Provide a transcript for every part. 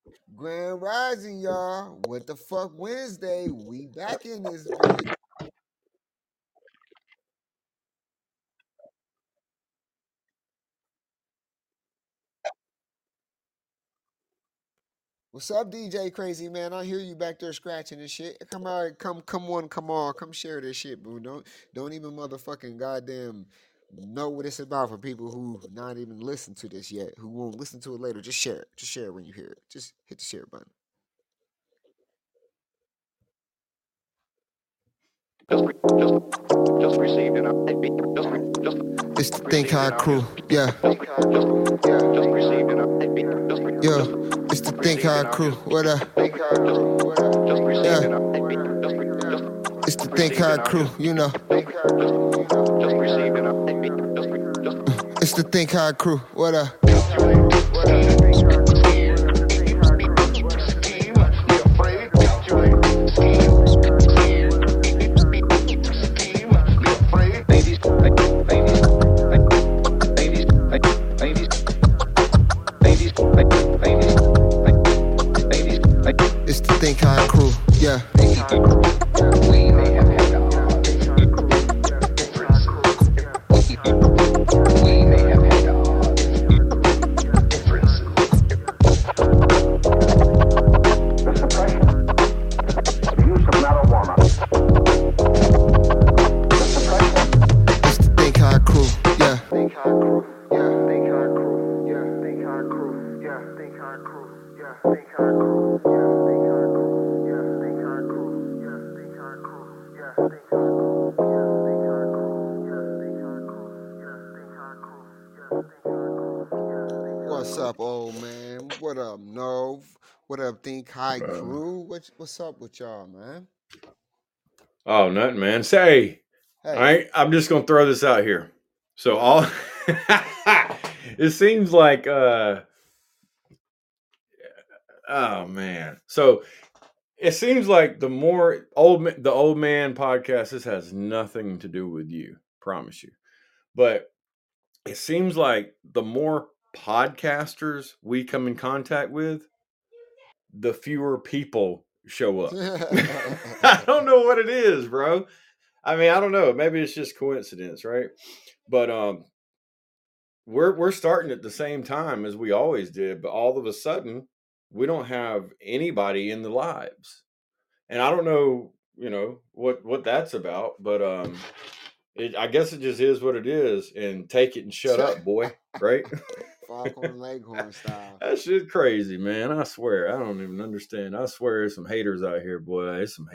Grand Rising, y'all. What the fuck Wednesday? We back in this bitch. What's up, DJ Crazy Man? I hear you back there scratching and shit. Come on, come share this shit, boo. Don't even motherfucking goddamn know what it's about for people who not even listen to this yet, who won't listen to it later. Just share it. Just share it when you hear it. Just hit the share button. Just received an It's the Think High crew. Yeah. just received Yeah. It's the Think High crew. What up? just received Yeah. an It's the Think High crew. You know. just received an It's the Think High crew. What up? It's the Think High crew. Yeah. It's the Think High crew. Yeah. Think High crew. Yeah. Think High crew. Yeah. Think High crew. Yeah. Think High crew. Yeah. Think High crew. Yeah. Think High crew. Yeah. Think High crew. Yeah. Think High crew. Yeah. Think High crew. Yeah. Think High crew. Yeah. Think High crew. Yeah. Think High crew. Yeah. Think High crew. What's up, old man? What up, Nove? What up, Think High crew? What's up with y'all, man? Oh, nothing, man. Say, Hey. I'm just gonna throw this out here. So all it seems like oh man. So it seems like the old man podcast, this has nothing to do with you, promise you. But it seems like the more podcasters we come in contact with, the fewer people show up. I don't know what it is, bro. I mean, I don't know. Maybe it's just coincidence, right? But we're starting at the same time as we always did, but all of a sudden we don't have anybody in the lives, and I don't know, what that's about, but I guess it just is what it is, and take it and shut up, boy. Right? Foghorn Leghorn style. That shit crazy, man. I swear, I don't even understand. I swear, there's some haters out here, boy. There's some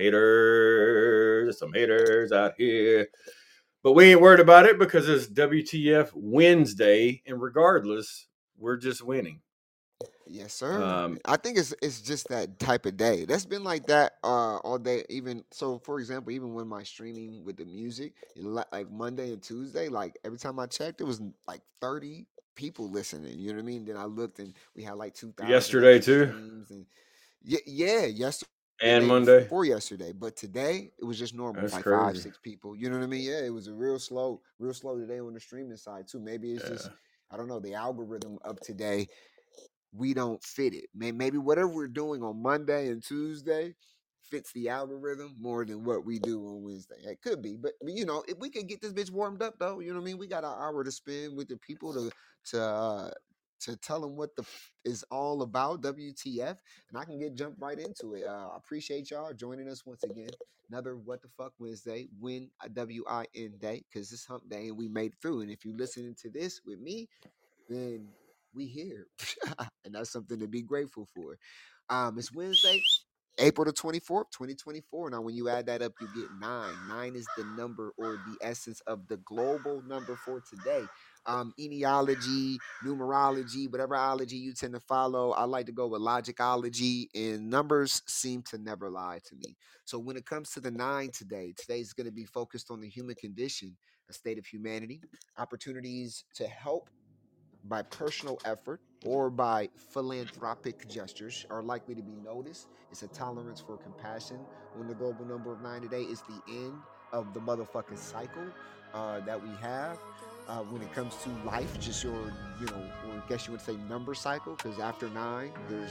haters out here. But we ain't worried about it because it's WTF Wednesday, and regardless, we're just winning. Yes, sir. Um, I think it's just that type of day. That's been like that all day. Even so, for example, even when my streaming with the music, like Monday and Tuesday, like every time I checked, it was like 30 people listening. You know what I mean? Then I looked and we had like 2,000 yesterday extra too, streams and yeah, yesterday, and day Monday. before yesterday, but today it was just normal, That's like five, crazy. 6 people. You know what I mean? Yeah, it was a real slow today on the streaming side too. Maybe it's just Yeah. I don't know the algorithm of today we don't fit it. Maybe whatever we're doing on Monday and Tuesday fits the algorithm more than what we do on Wednesday. It could be, but if we could get this bitch warmed up though, you know what I mean? We got an hour to spend with the people to uh to tell them what the is all about, WTF, and I can get jumped right into it. I appreciate y'all joining us once again. Another What the Fuck Wednesday, win a WIN day, because it's hump day and we made it through. And if you listening to this with me, then we here. And that's something to be grateful for. It's Wednesday, April the 24th, 2024. Now, when you add that up, you get nine. Nine is the number or the essence of the global number for today. Etiology, numerology, whatever ology you tend to follow. I like to go with logicology, and numbers seem to never lie to me. So when it comes to the nine today's going to be focused on the human condition, a state of humanity, opportunities to help by personal effort or by philanthropic gestures are likely to be noticed. It's a tolerance for compassion. When the global number of nine today is the end of the motherfucking cycle that we have. When it comes to life, just your, or I guess you would say number cycle, because after nine,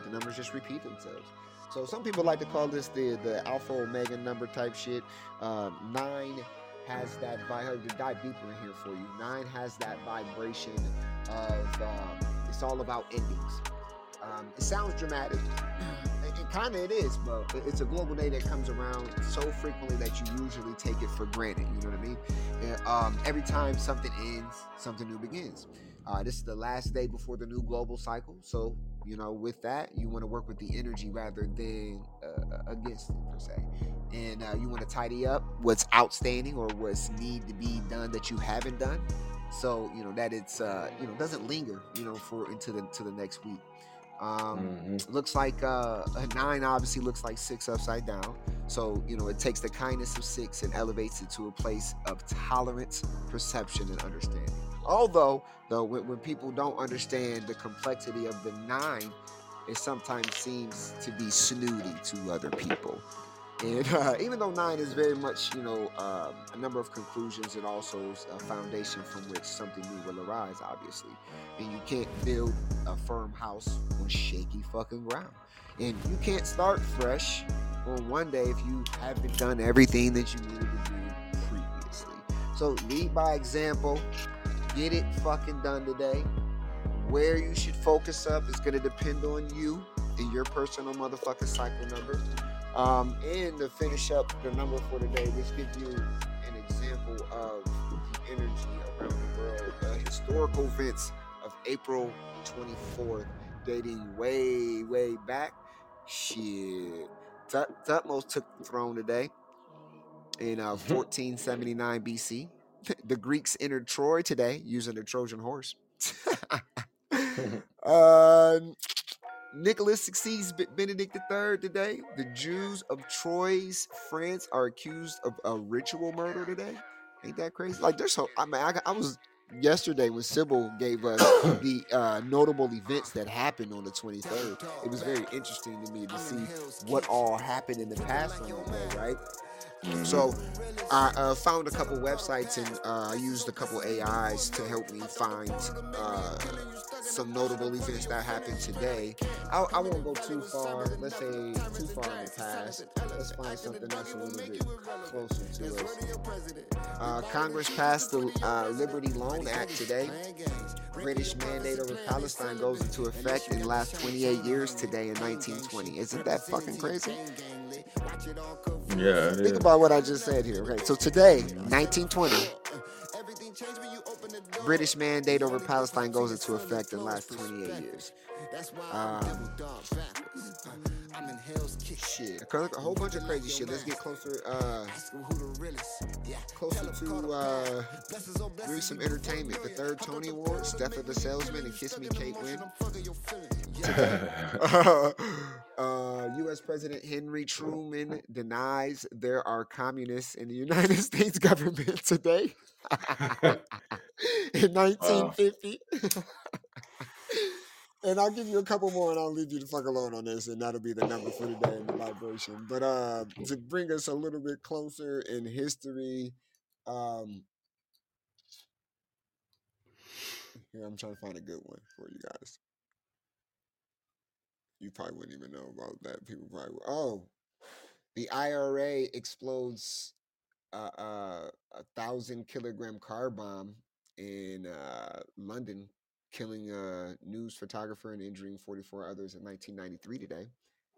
the numbers just repeat themselves. So some people like to call this the alpha omega number type shit. Nine has that to dive deeper in here for you. Nine has that vibration of it's all about endings. It sounds dramatic. It kind of it is, but it's a global day that comes around so frequently that you usually take it for granted. You know what I mean? Every time something ends, something new begins. This is the last day before the new global cycle. So, with that, you want to work with the energy rather than against it, per se. And you want to tidy up what's outstanding or what's need to be done that you haven't done. So, that it's, doesn't linger, for into the next week. Looks like a 9 obviously looks like 6 upside down. So, it takes the kindness of 6 and elevates it to a place of tolerance, perception, and understanding. Although, when people don't understand the complexity of the 9, it sometimes seems to be snooty to other people. And even though 9 is very much, a number of conclusions, it also is a foundation from which something new will arise, obviously. And you can't build a firm house on shaky fucking ground. And you can't start fresh on one day if you haven't done everything that you needed to do previously. So lead by example. Get it fucking done today. Where you should focus up is going to depend on you and your personal motherfucking cycle number. And to finish up the number for today, this gives you an example of the energy around the world. Historical events of April 24th, dating way, way back. Shit. Thutmose took the throne today in 1479 BC. The Greeks entered Troy today using the Trojan horse. Nicholas succeeds Benedict III today. The Jews of Troyes, France, are accused of a ritual murder today. Ain't that crazy? Like, there's so. I was yesterday when Sybil gave us the notable events that happened on the 23rd. It was very interesting to me to see what all happened in the past on that day, right? So I found a couple websites and I used a couple AIs to help me find some notable events that happened today. I won't go too far. Let's say too far in the past. Let's find something that's a little bit closer to us. Congress passed the Liberty Loan Act today. British mandate over Palestine goes into effect in the last 28 years today in 1920. Isn't that fucking crazy? Yeah. Think about what I just said here. Okay, so today, 1920, British mandate over Palestine goes into effect in the last 28 years. Shit, a whole bunch of crazy shit. Let's get closer to maybe some entertainment. The 3rd Tony Awards, Death of the Salesman, and Kiss Me Kate win. U.S. President Henry Truman denies there are communists in the United States government today. In 1950. And I'll give you a couple more and I'll leave you the fuck alone on this, and that'll be the number for today in the vibration. But to bring us a little bit closer in history, here I'm trying to find a good one for you guys. You probably wouldn't even know about that. People probably would. Oh, the IRA explodes a 1,000-kilogram car bomb in London, killing a news photographer and injuring 44 others in 1993 today.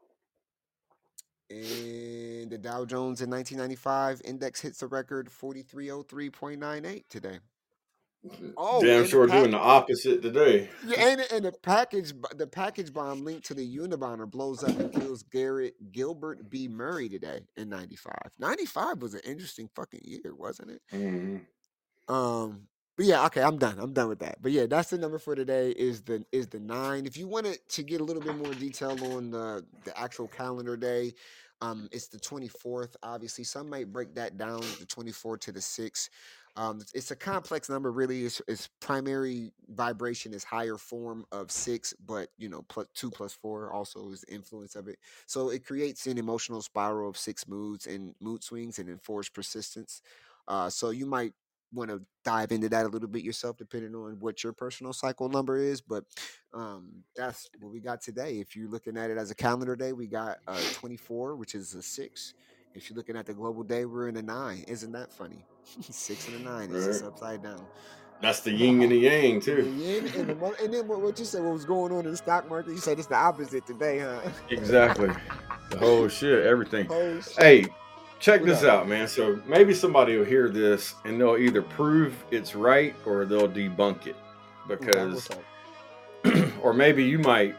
And the Dow Jones in 1995 index hits a record 4303.98 today. Oh, damn sure doing the opposite today. Yeah, and the package bomb linked to the Unabomber blows up and kills Gilbert B. Murray today in 95. 95 was an interesting fucking year, wasn't it? Mm-hmm. But yeah, okay, I'm done with that. But yeah, that's the number for today is the 9. If you wanted to get a little bit more detail on the actual calendar day, it's the 24th. Obviously, some might break that down, the 24th to the 6th. It's a complex number, really. Its primary vibration is higher form of 6, but 2 plus 4 also is the influence of it. So it creates an emotional spiral of 6 moods and mood swings and enforced persistence. So you might want to dive into that a little bit yourself, depending on what your personal cycle number is. But that's what we got today. If you're looking at it as a calendar day, we got 24, which is a 6. If you're looking at the global day, we're in a 9. Isn't that funny? 6 and a 9 is just Right. upside down. That's the yin and the yang The too. yin and the and then what you said? What was going on in the stock market? You said it's the opposite today, huh? Exactly. The whole shit, everything. Oh shit! Hey, check What this up? out, man. So maybe somebody will hear this and they'll either prove it's right or they'll debunk it. Okay, Because, what's up? or maybe you might,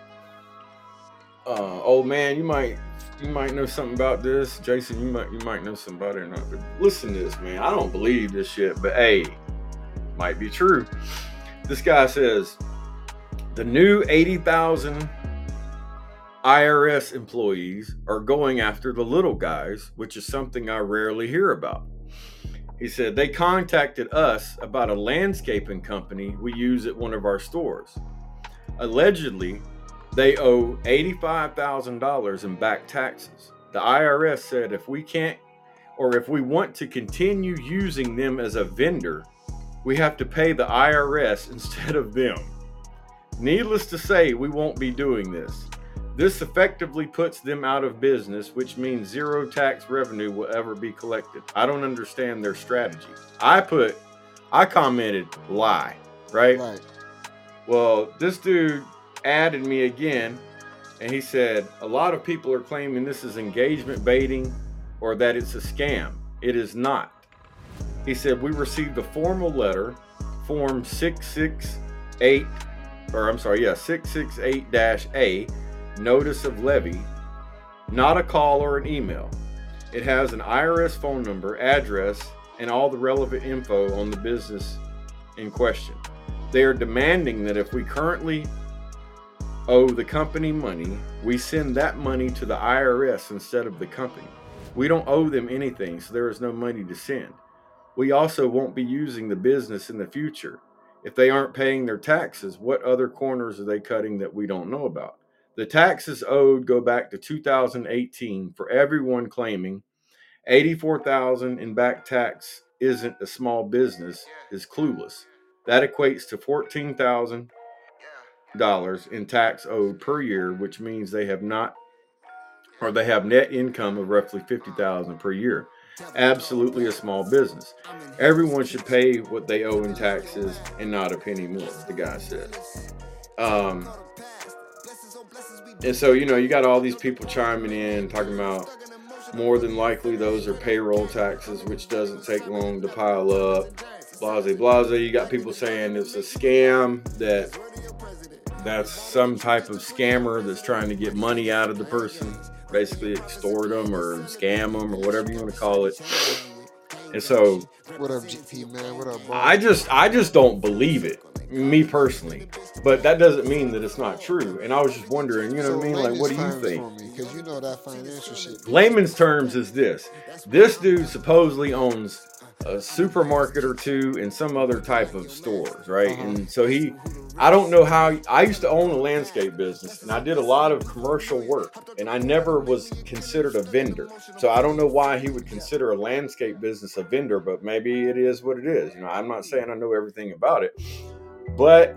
old man, you might know something about this. Jason, you might know something about it or not. But listen to this, man. I don't believe this shit, but hey, might be true. This guy says the new 80,000 IRS employees are going after the little guys, which is something I rarely hear about. He said they contacted us about a landscaping company we use at one of our stores. Allegedly, they owe $85,000 in back taxes. The IRS said if we can't, or if we want to continue using them as a vendor, we have to pay the IRS instead of them. Needless to say, we won't be doing this. This effectively puts them out of business, which means zero tax revenue will ever be collected. I don't understand their strategy. I commented, lie, right? Right. Well, this dude added me again, and he said, a lot of people are claiming this is engagement baiting or that it's a scam. It is not. He said, we received a formal letter, Form 668-A, Notice of Levy, not a call or an email. It has an IRS phone number, address, and all the relevant info on the business in question. They are demanding that if we currently owe the company money, we send that money to the IRS instead of the company. We don't owe them anything, so there is no money to send. We also won't be using the business in the future. If they aren't paying their taxes, what other corners are they cutting that we don't know about? The taxes owed go back to 2018 for everyone claiming $84,000 in back tax isn't a small business is clueless. That equates to $14,000 in tax owed per year, which means they have net income of roughly $50,000 per year. Absolutely a small business. Everyone should pay what they owe in taxes and not a penny more, the guy said. And so, you got all these people chiming in, talking about more than likely those are payroll taxes, which doesn't take long to pile up. Blase, blase. You got people saying it's a scam, that's some type of scammer that's trying to get money out of the person, basically extort them or scam them or whatever you want to call it. And so, What up, GP man? What up, boss? I just don't believe it, me personally. But that doesn't mean that it's not true. And I was just wondering, you know what I mean? Like, what do you think? Because you know that financial shit. Layman's terms is this: this dude supposedly owns a supermarket or two and some other type of stores, right? And so I don't know how. I used to own a landscape business and I did a lot of commercial work, and I never was considered a vendor. So I don't know why he would consider a landscape business a vendor, but maybe it is what it is. I'm not saying I know everything about it, but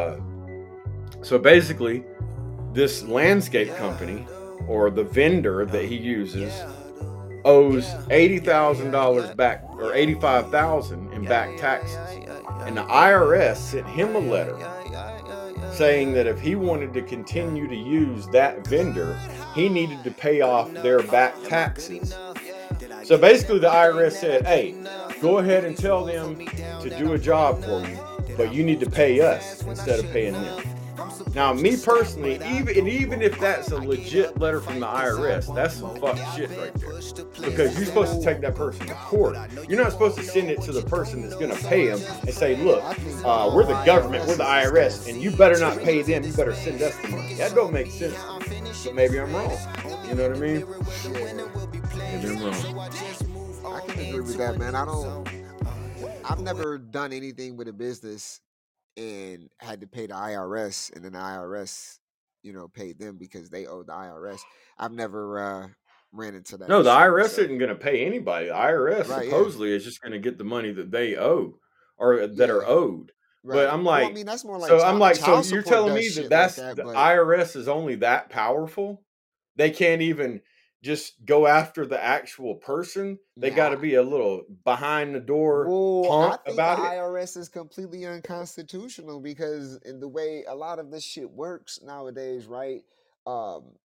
so basically, this landscape company or the vendor that he uses owes $80,000 back, or $85,000 in back taxes, and the IRS sent him a letter saying that if he wanted to continue to use that vendor, he needed to pay off their back taxes. So basically, the IRS said, "Hey, go ahead and tell them to do a job for you, but you need to pay us instead of paying them." Now, me personally, even if that's a legit letter from the IRS, that's some fucked shit right there. Because you're supposed to take that person to court. You're not supposed to send it to the person that's going to pay them and say, "Look, we're the government, we're the IRS, and you better not pay them. You better send us the money." That don't make sense. But maybe I'm wrong. You know what I mean? Maybe I'm wrong. I can agree with that, man. I've never done anything with a business and had to pay the IRS, and then the IRS, paid them because they owe the IRS. I've never ran into that No, the issue IRS myself. isn't going to pay anybody. The IRS Right? Yeah. supposedly is just going to get the money that they owe. or that are Yeah. owed. But Right. I'm Well, I like, mean, that's more like so I'm like, so child you're support telling does me that shit like that's that, the but IRS is only that powerful? They can't even just go after the actual person. They got nah. to be a little behind the door Well, I punk think the about it. IRS is completely unconstitutional because in the way a lot of this shit works nowadays, right? Um,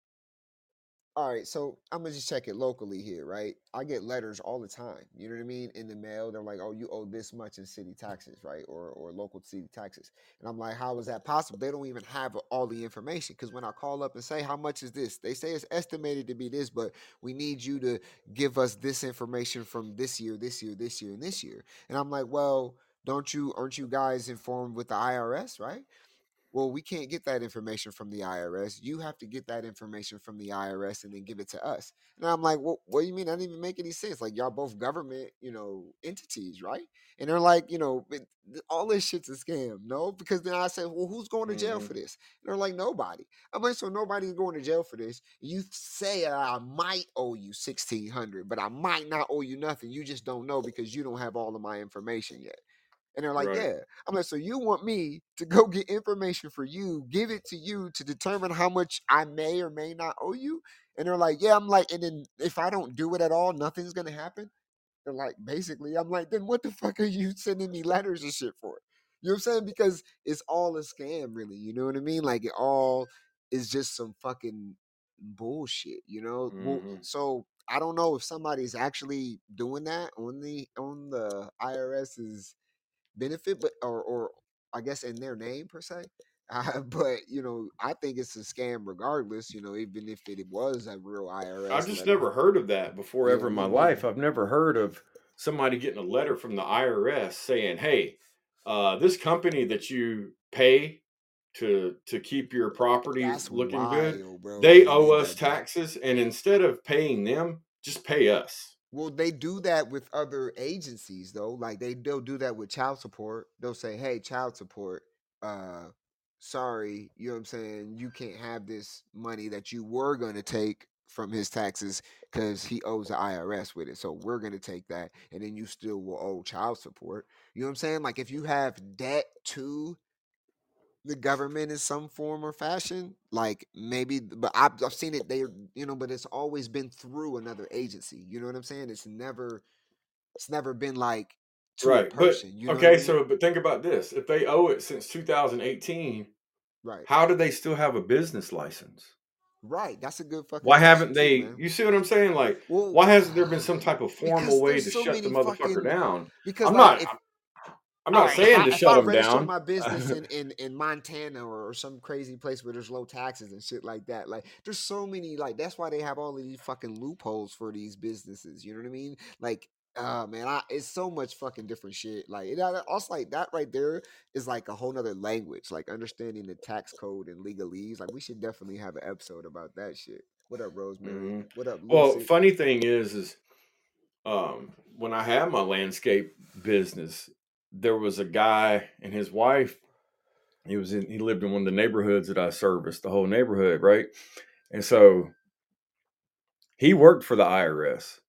all right, so I'm gonna just check it locally here, right? I get letters all the time. You know what I mean? In the mail, they're like, "Oh, you owe this much in city taxes, right? Or local city taxes." And I'm like, "How is that possible?" They don't even have all the information because when I call up and say, "How much is this?" They say it's estimated to be this, but we need you to give us this information from this year, this year, this year, and this year. And I'm like, "Well, aren't you guys informed with the IRS, right?" Well, we can't get that information from the IRS. You have to get that information from the IRS and then give it to us. And I'm like, well, what do you mean? That doesn't even make any sense. Like, y'all both government, entities, right? And they're like, all this shit's a scam. No, because then I said, well, who's going to jail Mhm. for this? And they're like, nobody. I'm like, so nobody's going to jail for this. You say I might owe you 1,600, but I might not owe you nothing. You just don't know because you don't have all of my information yet. And they're like, Right. yeah. I'm like, so you want me to go get information for you, give it to you to determine how much I may or may not owe you? And they're like, yeah. I'm like, and then if I don't do it at all, nothing's gonna happen. They're like, basically, I'm like, then what the fuck are you sending me letters and shit for? You know what I'm saying? Because it's all a scam, really. You know what I mean? Like it all is just some fucking bullshit. Well, Mhm. so I don't know if somebody's actually doing that on the IRS's benefit, but or I guess in their name per se. But I think it's a scam regardless. Even if it was a real I've IRS just letter. never heard of that before Yeah, ever in my me life. neither. I've never heard of somebody getting a letter from the IRS saying, "Hey, this company that you pay to keep your property That's looking good, wild, bro. they That they owe did us that, bro. taxes, and instead of paying them, just pay us." Well, they do that with other agencies though. Like they'll do that with child support. They'll say, "Hey, child support, uh sorry, you know what I'm saying? You can't have this money that you were going to take from his taxes cuz he owes the IRS with it. So we're going to take that and then you still will owe child support." You know what I'm saying? Like if you have debt to the government in some form or fashion, like maybe, but I've seen it there, but it's always been through another agency. You know what I'm saying? It's never been like to a Right. But person. You know what I okay, mean? so but think about this. If they owe it since 2018, Right. how do they still have a business license? Right. That's a good fucking Why question haven't too, they, man. you see what I'm saying? Like, Well, why hasn't there been some type of formal because way there's to so shut the many motherfucker fucking down? because I'm like not if I'm all not right, if saying I to if shut I them register down. my business in Montana or some crazy place where there's low taxes and shit like that, like there's so many like that's why they have all of these fucking loopholes for these businesses. You know what I mean? Like, man, it's so much fucking different shit. Like also like that right there is like a whole nother language. Like understanding the tax code and legalese. Like we should definitely have an episode about that shit. What up, Rosemary? Mhm. What up, Well, Lucid? funny thing is when I had my landscape business, there was a guy and his wife. He lived in one of the neighborhoods that I serviced, the whole neighborhood, right? And so he worked for the IRS.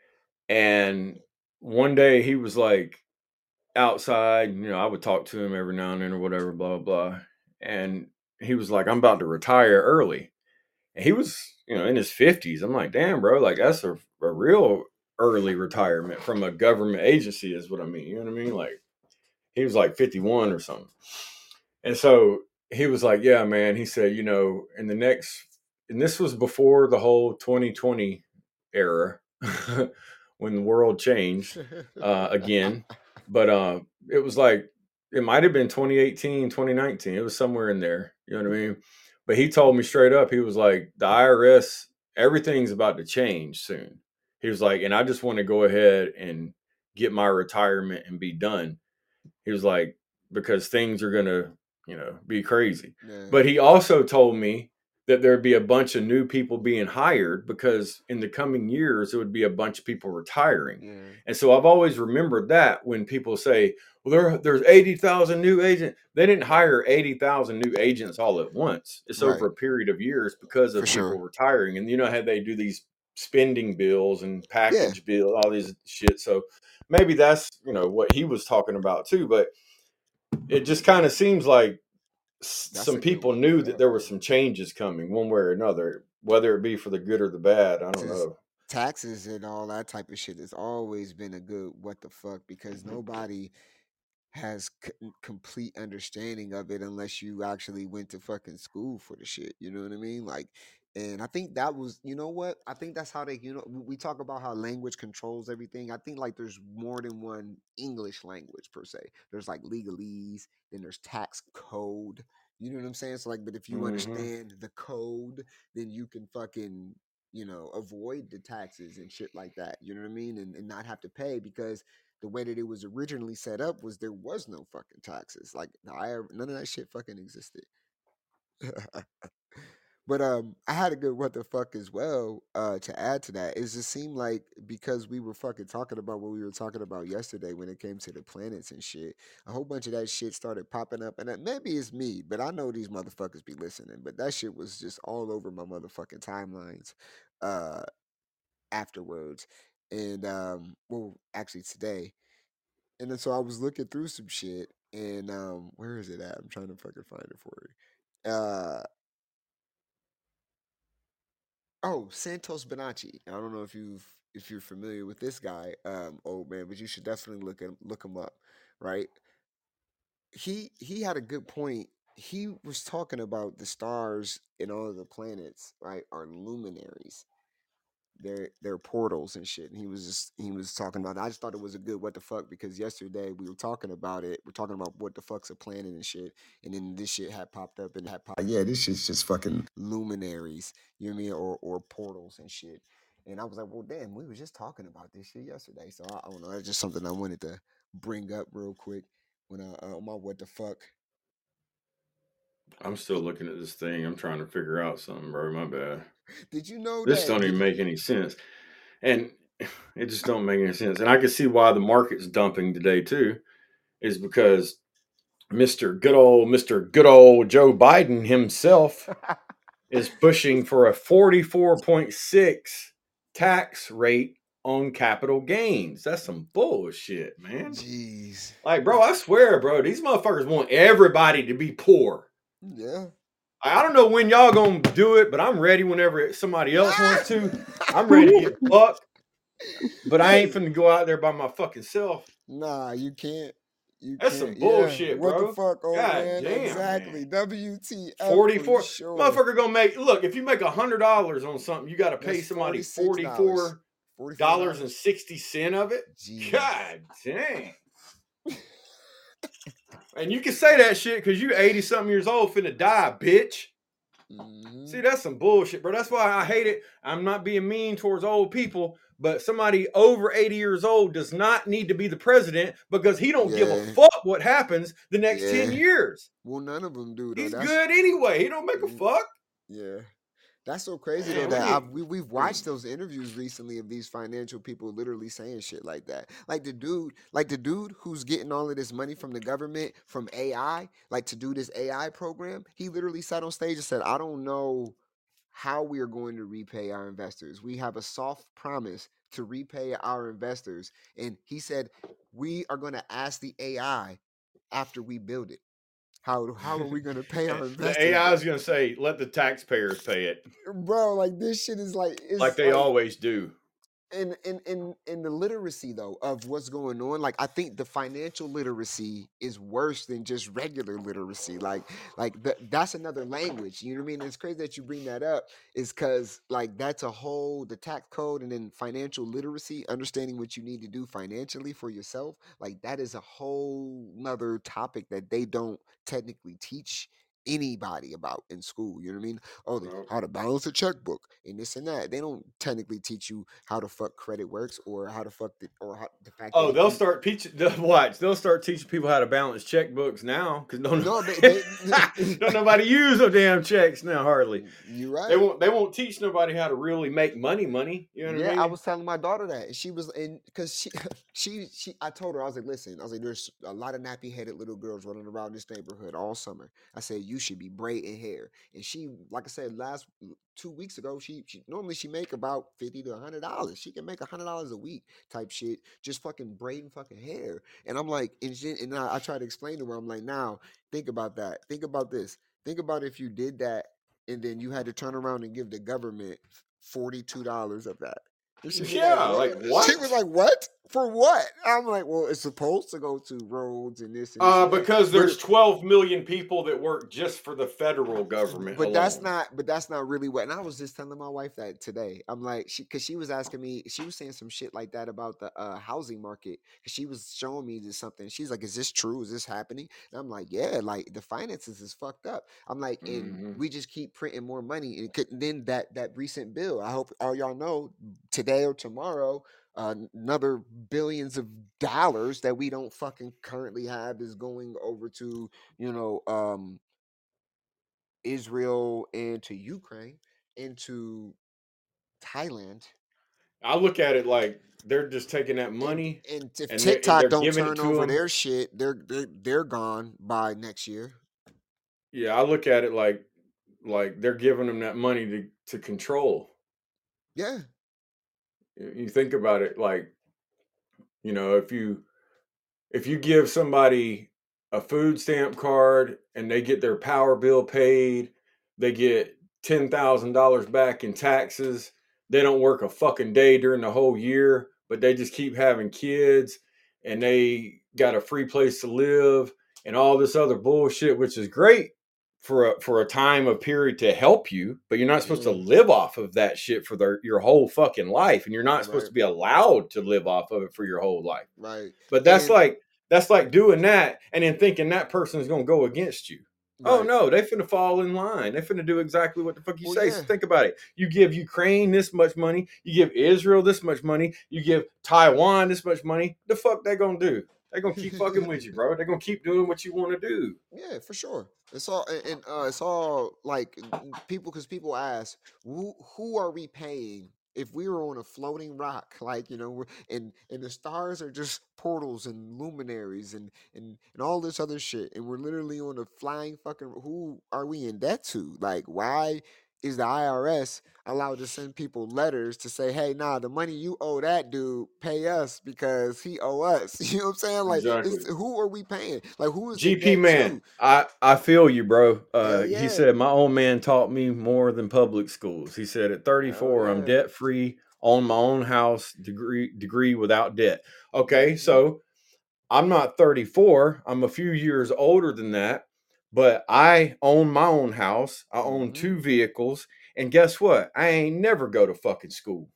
And one day he was like outside, I would talk to him every now and then or whatever, blah, blah, blah. And he was like, I'm about to retire early. And he was, in his 50s. I'm like, damn, bro, like that's a real early retirement from a government agency, is what I mean. You know what I mean? Like he was like 51 or something. And so he was like, yeah, man. He said, in the next, and this was before the whole 2020 era when the world changed again. But it was like, it might have been 2018, 2019. It was somewhere in there. You know what I mean? But he told me straight up, he was like, the IRS, everything's about to change soon. He was like, and I just want to go ahead and get my retirement and be done. He was like, because things are gonna, be crazy. Yeah. But he also told me that there'd be a bunch of new people being hired because in the coming years there would be a bunch of people retiring. Yeah. And so I've always remembered that when people say, well, there's 80,000 new agents. They didn't hire 80,000 new agents all at once. It's over Right. a period of years because For of people sure. retiring. And you know how they do these spending bills and Yeah, package bill, all these shit. So maybe that's what he was talking about too. But it just kind of seems like that's some a good people what the knew that fuck, there were bro. some changes coming one way or another, whether it be for the good or the bad. I don't Taxes, know. taxes and all that type of shit has always been a good what the fuck because nobody has complete understanding of it unless you actually went to fucking school for the shit. You know what I mean? Like, and I think that was, you know what? I think that's how they, we talk about how language controls everything. I think like there's more than one English language per se. There's like legalese, then there's tax code. You know what I'm saying? So like, but if you Hmm. understand the code, then you can fucking, avoid the taxes and shit like that. You know what I mean? And not have to pay because the way that it was originally set up was there was no fucking taxes. Like none of that shit fucking existed. But I had a good what the fuck as well. To add to that, it just seemed like because we were fucking talking about what we were talking about yesterday when it came to the planets and shit, a whole bunch of that shit started popping up, and maybe it's me, but I know these motherfuckers be listening. But that shit was just all over my motherfucking timelines. Uh, Afterwards, and well, actually today. And then so I was looking through some shit, and where is it at? I'm trying to fucking find it for you. Oh, Santos Bonacci. I don't know if you're familiar with this guy, old man, but you should definitely look him up, right? He had a good point. He was talking about the stars and all of the planets, right, are luminaries. They're portals and shit. And he was talking about I just thought it was a good what the fuck because yesterday we were talking about it. We're talking about what the fuck's a planet and shit. And then this shit had popped up and had popped yeah, this shit's just fucking luminaries. You know what I mean? Or portals and shit. And I was like, well damn, we were just talking about this shit yesterday. So I don't know, that's just something I wanted to bring up real quick when I on my what the fuck. I'm still looking at this thing. I'm trying to figure out something, bro. My bad. Did you know This that don't even make any sense, and it just don't make any sense. And I can see why the market's dumping today too, is because Mr. Good old Joe Biden himself is pushing for a 44.6 tax rate on capital gains. That's some bullshit, man. Jeez. Like, bro, I swear, bro, these motherfuckers want everybody to be poor. Yeah. I don't know when y'all gonna do it, but I'm ready whenever somebody else wants to. I'm ready to get fucked, but I ain't Hey, finna go out there by my fucking self. nah, you can't. You That's can't. some Yeah. bullshit, What the bro. fuck, old God man? damn, man. Exactly. WTF for 44 sure. motherfucker gonna make look, if you make $100 on something, you gotta pay That's somebody $46. $44. $44.60 of it. Jeez. God dang. And you can say that shit because you 80 something years old finna die, bitch. Hmm. See, that's some bullshit, bro. That's why I hate it. I'm not being mean towards old people, but somebody over 80 years old does not need to be the president because he don't give a Yeah. fuck what happens the next 10 Yeah. years. Well, none of them do though. He's That's good anyway. He don't make a fuck. yeah. That's so crazy though Man, we that need we've watched those interviews recently of these financial people literally saying shit like that. Like the dude who's getting all of this money from the government from AI, like to do this AI program, he literally sat on stage and said, "I don't know how we are going to repay our investors. We have a soft promise to repay our investors." And he said, "We are going to ask the AI after we build it. How are we going to pay our the investors AI back?" is going to say, let the taxpayers pay it Bro, like this shit is like like it's they like always do. in the literacy though of what's going on, like I think the financial literacy is worse than just regular literacy. That's another language. You know what I mean? It's crazy that you bring that up, is because like that's a whole the tax code and then financial literacy, understanding what you need to do financially for yourself. Like that is a whole nother topic that they don't technically teach anybody about in school. You know what I mean? Oh, Well, how to balance a checkbook and this and that. They don't technically teach you how the fuck credit works or how the fuck or how the fact oh, that they'll you start teaching. Watch, they'll start teaching people how to balance checkbooks now because no they don't nobody use no damn checks now hardly. you're They right. won't teach nobody how to really make money. You know what I Yeah, I mean? was telling my daughter that, and she was in because she. I told her, I was like, listen, I was like, there's a lot of nappy headed little girls running around this neighborhood all summer. I said, you should be braiding hair. And she, like I said, last 2 weeks ago, she normally she make about $50 to $100. She can make $100 a week type shit, just fucking braiding fucking hair. And I'm like, and I try to explain to her, I'm like, now think about that. Think about this. Think about if you did that and then you had to turn around and give the government $42 of that. And she was Yeah, like, like what? She was what? like, what? For what? I'm like, well, it's supposed to go to roads and this and this and that. Because But there's 12 million people that work just for the federal government but that's alone. not really what. And I was just telling my wife that today. I'm like, because she was asking me, she was saying some shit like that about the housing market. Because she was showing me this something. She's like, is this true? Is this happening? And I'm like, yeah, like the finances is fucked up. I'm like, and Mhm. we just keep printing more money. And then that recent bill, I hope all y'all know, today or tomorrow, another billions of dollars that we don't fucking currently have is going over to, you know, Israel and to Ukraine and to Thailand. I look at it like they're just taking that And money if and TikTok they're don't giving it turn to over them. their shit, they're gone by next year. Yeah, I look at it like they're giving them that money to control. Yeah. You think about it like, if you give somebody a food stamp card and they get their power bill paid, they get $10,000 back in taxes. They don't work a fucking day during the whole year, but they just keep having kids and they got a free place to live and all this other bullshit, which is great for a time of period to help you, but you're not supposed to Mm, live off of that shit for your whole fucking life, and you're not supposed right. to be allowed to live off of it for your whole life. Right. But And that's like doing that and then thinking that person is gonna go against you. Oh right. no, they finna fall in line. They finna do exactly what the fuck you Well, say. yeah. So think about it. You give Ukraine this much money, you give Israel this much money, you give Taiwan this much money. The fuck they gonna do? They gonna keep fucking with you, bro. They're gonna keep doing what you want to do. Yeah, for sure. It's all and it's all like people, because people ask who are we paying if we were on a floating rock, like, and the stars are just portals and luminaries and all this other shit, and we're literally on a flying fucking, who are we in debt to? Like, why is the IRS allowed to send people letters to say, hey, nah, the money you owe that dude, pay us because he owe us? You know what I'm saying? Like, Exactly. who are we paying? Like, who is the GP debt man, to? I feel you, bro. Hell He yeah. said my old man taught me more than public schools. He said at Hell 34, I'm yeah. debt free, own my own house, degree without debt. Okay, Hmm. so I'm not 34. I'm a few years older than that, but I own my own house. I own Hmm. 2 vehicles, and guess what? I ain't never go to fucking school.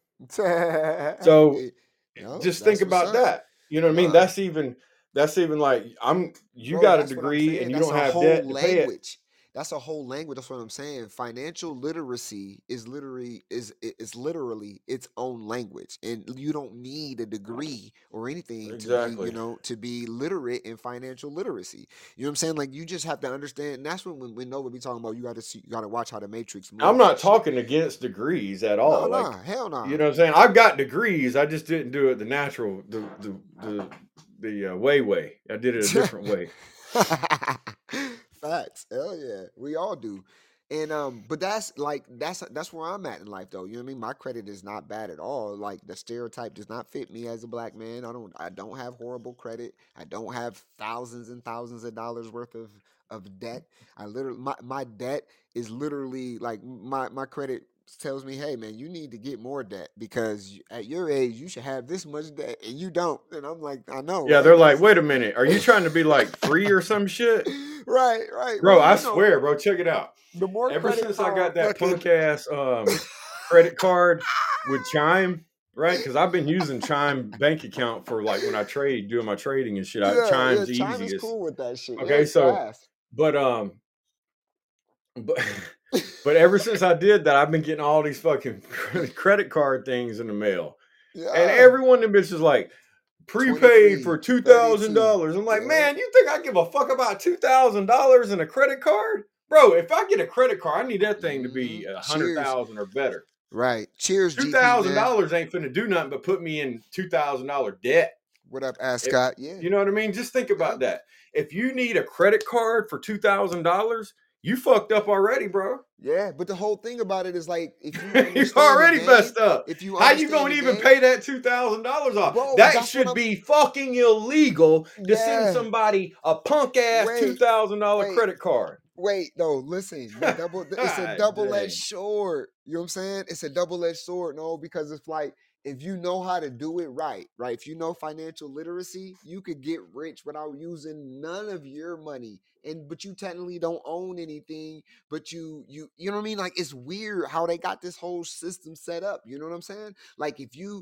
So Yo, just think that's what's about up. that. You know what I mean? Nah, That's even like you bro, got a that's what I'm degree saying. and you That's don't a have whole debt to pay it. language. That's a whole language. That's what I'm saying. Financial literacy is literally its own language, and you don't need a degree or anything to be, Exactly. to be literate in financial literacy. You know what I'm saying? Like, you just have to understand. And that's when Nova be talking about, you got to see, you got to watch how the Matrix I'm moves not and shit. talking against degrees at No, all. Like, no, hell you no. know what I'm saying? I've got degrees. I just didn't do it the natural, the way. I did it a different way. Facts. Hell yeah. We all do. And but that's where I'm at in life, though. You know what I mean? My credit is not bad at all. Like, the stereotype does not fit me as a black man. I don't have horrible credit. I don't have thousands and thousands of dollars worth of debt. I literally, my debt is literally like, my credit tells me, hey man, you need to get more debt because at your age you should have this much debt and you don't. And I'm like, I know, Yeah, right? they're like, Because wait a minute, are you trying to be like free or some shit? right. Bro, Well, I swear, bro, check it out. the more Ever credit since I card got that fucking punk ass credit card with Chime, right? Because I've been using Chime bank account for like when I trade, doing my trading and shit. yeah, Chime's Chime is easiest. cool with that shit. Yeah, Okay, it's so fast. but but but ever since I did that, I've been getting all these fucking credit card things in the mail. And Yeah. every one of them bitches is like prepaid 23, for 32. $2,000. I'm like, Yeah. man, you think I give a fuck about $2,000 in a credit card? Bro, if I get a credit card, I need that thing to Hmm. be a hundred Cheers. thousand or better. Right. Cheers, Two GP thousand man. dollars ain't finna do nothing but put me in $2,000 debt. What up, It, Ascot? Yeah. you know what I mean? Just think Yeah. about that. If you need a credit card for $2,000, you fucked up already, bro. Yeah, but the whole thing about it is like if you You're understand already the game, messed up. if you How you understand gonna the even game, pay that $2,000 off? bro, That that's what should I'm. be fucking illegal to send Yeah, somebody a punk ass wait, $2,000 wait, credit card. wait. No, listen, it's a God double-edged dang. sword. You know what I'm saying? It's a double-edged sword. No, because it's like if you know how to do it right, right? If you know financial literacy, you could get rich without using none of your money. But you technically don't own anything, but you know what I mean? Like it's weird how they got this whole system set up. You know what I'm saying? Like if you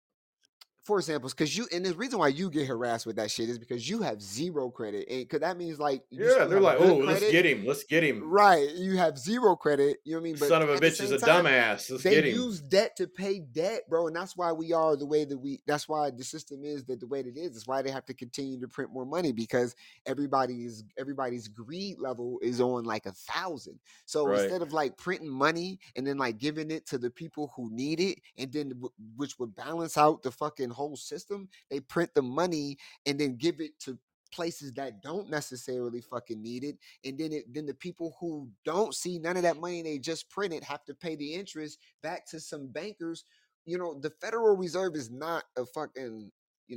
for example, because and the reason why you get harassed with that shit is because you have zero credit, and because that means like you Yeah, still they're have like, good oh, let's credit, get him. Let's get him. right? You have zero credit, you know what I mean? But Son of a at the bitch is same a time, dumbass. Let's they get him. use debt to pay debt, bro, and that's why we are the way that we. That's why the system is that the way that it is. It's why they have to continue to print more money because everybody's greed level is on like 1,000. So Right. instead of like printing money and then like giving it to the people who need it, and then which would balance out the fucking whole system, they print the money and then give it to places that don't necessarily fucking need it, and then the people who don't see none of that money they just printed have to pay the interest back to some bankers. You know, the Federal Reserve is not a fucking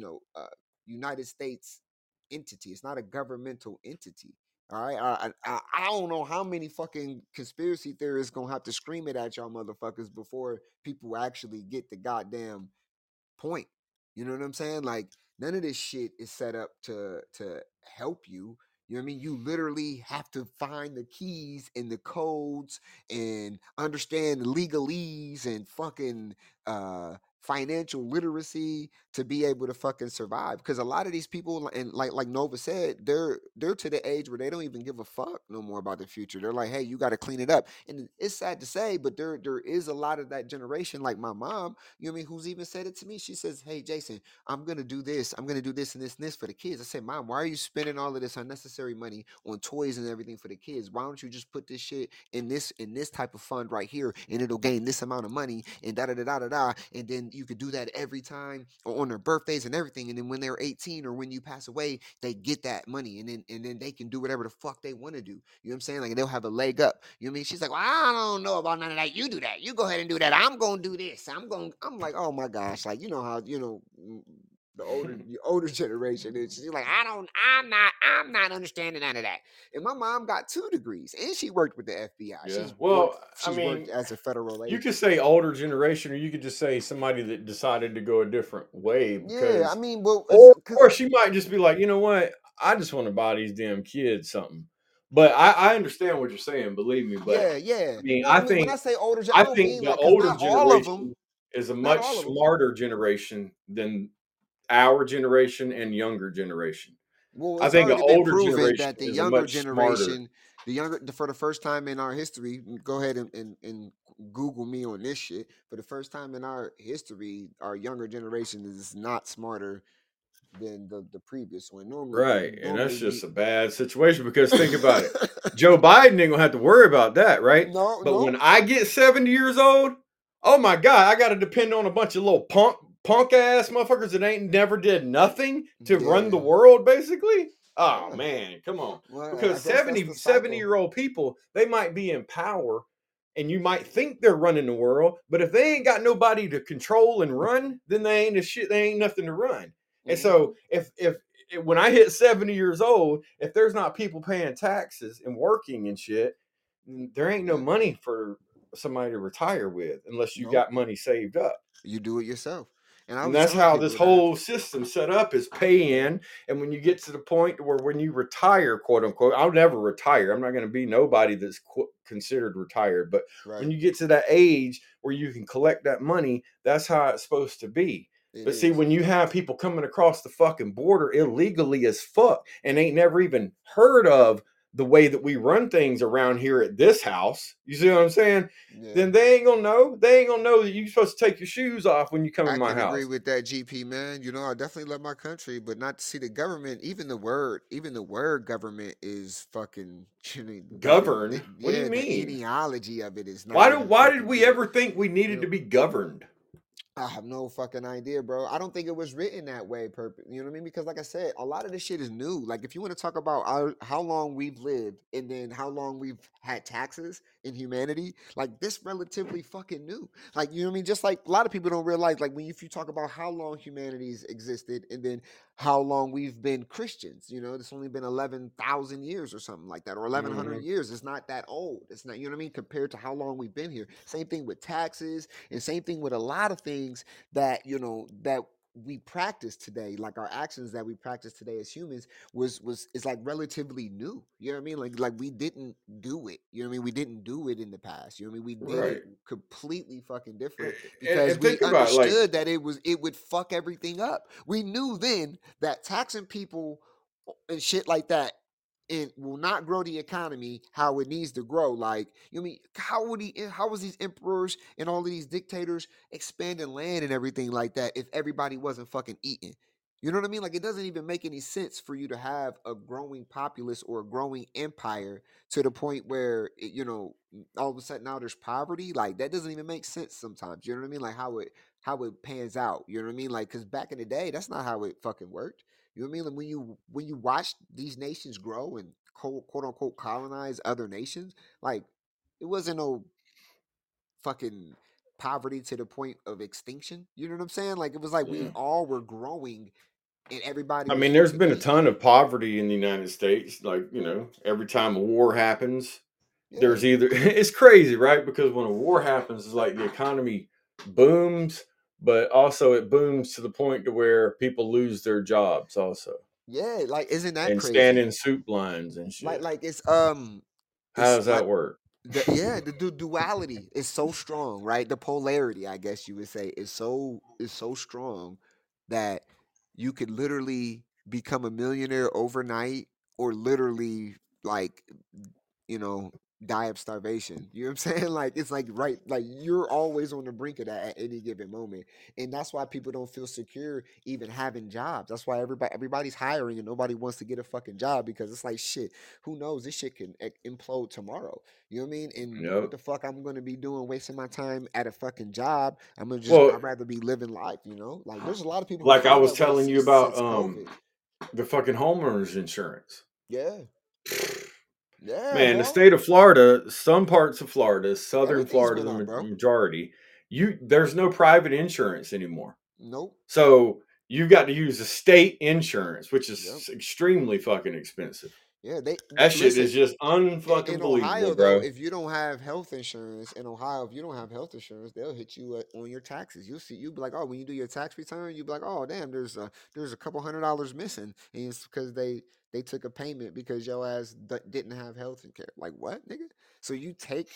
United States entity. It's not a governmental entity. All right, I don't know how many fucking conspiracy theorists gonna have to scream it at y'all motherfuckers before people actually get the goddamn point. You know what I'm saying? Like none of this shit is set up to help you. You know what I mean? You literally have to find the keys and the codes and understand the legalese and fucking financial literacy to be able to fucking survive. Because a lot of these people, and like Nova said, they're to the age where they don't even give a fuck no more about the future. They're like, hey, you got to clean it up. And it's sad to say, but there is a lot of that generation, like my mom, you know what I mean, who's even said it to me. She says, hey, Jason, I'm going to do this. I'm going to do this and this and this for the kids. I said, Mom, why are you spending all of this unnecessary money on toys and everything for the kids? Why don't you just put this shit in this type of fund right here and it'll gain this amount of money and da da da da da da. And then you could do that every time on their birthdays and everything. And then when they're 18 or when you pass away, they get that money and then they can do whatever the fuck they want to do. You know what I'm saying? Like they'll have a leg up. You know what I mean? She's like, well, I don't know about none of that. You do that. You go ahead and do that. I'm gonna do this. I'm like, oh my gosh, like you know how the older generation is. She's like, I'm not understanding none of that. And my mom got 2 degrees and she worked with the FBI. Yeah. Well, I She's worked mean, as a federal you agent. could say older generation, or you could just say somebody that decided to go a different way Yeah, I because, mean, well, or she might just be like, you know what, I just want to buy these damn kids something. But I understand what you're saying, believe me. But yeah, yeah. I mean, No, I mean when I say older, I I don't think mean the like because older not all of generation them, is a not much all of them. smarter generation than our generation and younger generation. Well, I it's think an already been older proven generation that the is a younger much smarter. generation, for the first time in our history, go ahead and Google me on this shit. For the first time in our history, our younger generation is not smarter than the previous one. Right. And that's just We a bad situation because think about it. Joe Biden ain't gonna have to worry about that, right? no, But when no. I get 70 years old, oh my God, I gotta depend on a bunch of little punk ass motherfuckers that ain't never did nothing to run the Yeah, world, basically. Oh yeah. man, come on. Well, I Because guess that's the 70 cycle. year old people, they might be in power and you might think they're running the world, but if they ain't got nobody to control and run, then they ain't a shit, they ain't nothing to run. And Hmm. so if when I hit 70 years old, if there's not people paying taxes and working and shit, there ain't no Yeah, money for somebody to retire with unless you nope. got money saved up. You do it yourself. And I And was that's telling how this people that. whole system set up is pay in. And when you get to the point where when you retire, quote unquote, I'll never retire. I'm not going to be nobody that's considered retired. But when Right. you get to that age where you can collect that money, that's how it's supposed to be. It But see, is. when you have people coming across the fucking border illegally as fuck and ain't never even heard of the way that we run things around here at this house, you see what I'm saying? Yeah. Then they ain't gonna know. They ain't gonna know that you're supposed to take your shoes off when you come in I my can agree house. with that, GP man. You know, I definitely love my country, but not to see the government. Even the word government is fucking. Govern? What do you Yeah, the mean? ideology of it is not Why even did fucking we good. ever think we needed You to be governed? I have no fucking idea, bro. I don't think it was written that way. You know what I mean? Because, like I said, a lot of this shit is new. Like, if you want to talk about how long we've lived and then how long we've had taxes in humanity, like, this relatively fucking new. Like, you know what I mean? Just like a lot of people don't realize, like, if you talk about how long humanity's existed and then how long we've been Christians, you know, it's only been 11,000 years or something like that, or 1,100 Mhm. years. It's not that old. It's not, you know what I mean? Compared to how long we've been here. Same thing with taxes. And same thing with a lot of things that, you know, that we practice today, like our actions that we practice today as humans was is like relatively new. You know what I mean? Like we didn't do it. You know what I mean? We didn't do it in the past. You know what I mean? We did it Right. completely fucking different because And we think about it, like, understood that it would fuck everything up. We knew then that taxing people and shit like that and will not grow the economy how it needs to grow. Like, you know what I mean, how was these emperors and all of these dictators expanding land and everything like that if everybody wasn't fucking eating? You know what I mean? Like, it doesn't even make any sense for you to have a growing populace or a growing empire to the point where you know, all of a sudden now there's poverty. Like, that doesn't even make sense sometimes. You know what I mean? Like how it pans out. You know what I mean? Like, because back in the day, that's not how it fucking worked. You know what I mean? Like, when you watch these nations grow and quote unquote colonize other nations, like, it wasn't no fucking poverty to the point of extinction. You know what I'm saying? Like, it was like we yeah. all were growing and everybody I was mean, there's fucking been a eating. ton of poverty in the United States. Like, you know, every time a war happens, Yeah. there's either it's crazy, right? Because when a war happens, it's like the economy booms, but also it booms to the point to where people lose their jobs also Yeah, like, isn't that and stand crazy? in soup lines and Like shit. like it's How it's does like that work? the duality is so strong, right? The polarity, I guess you would say, is so strong that you could literally become a millionaire overnight or literally, like, you know, die of starvation. You know what I'm saying? Like, it's like, right, like, you're always on the brink of that at any given moment. And that's why people don't feel secure even having jobs. That's why everybody's hiring and nobody wants to get a fucking job because it's like, shit, who knows, this shit can implode tomorrow. You know what I mean? And what Yep. the fuck I'm gonna be doing wasting my time at a fucking job? Well, I'd rather be living life, you know? Like, there's a lot of people who like I feel was that way telling you about since COVID. the fucking homeowners insurance. Yeah. Yeah, Man, the bro. state of Florida, some parts of Florida, southern Everything's Florida, went up, bro. majority, there's no private insurance anymore. Nope. So you've got to use a state insurance, which Yep. is extremely fucking expensive. Yeah, That shit listen. is just In unfucking believable, Ohio, though, bro. if you don't have health insurance in Ohio, if you don't have health insurance, they'll hit you on your taxes. You'll be like, oh, when you do your tax return, you'll be like, oh, damn, there's a couple $100 missing, and it's because they took a payment because your ass didn't have health care. Like, what, nigga? So you take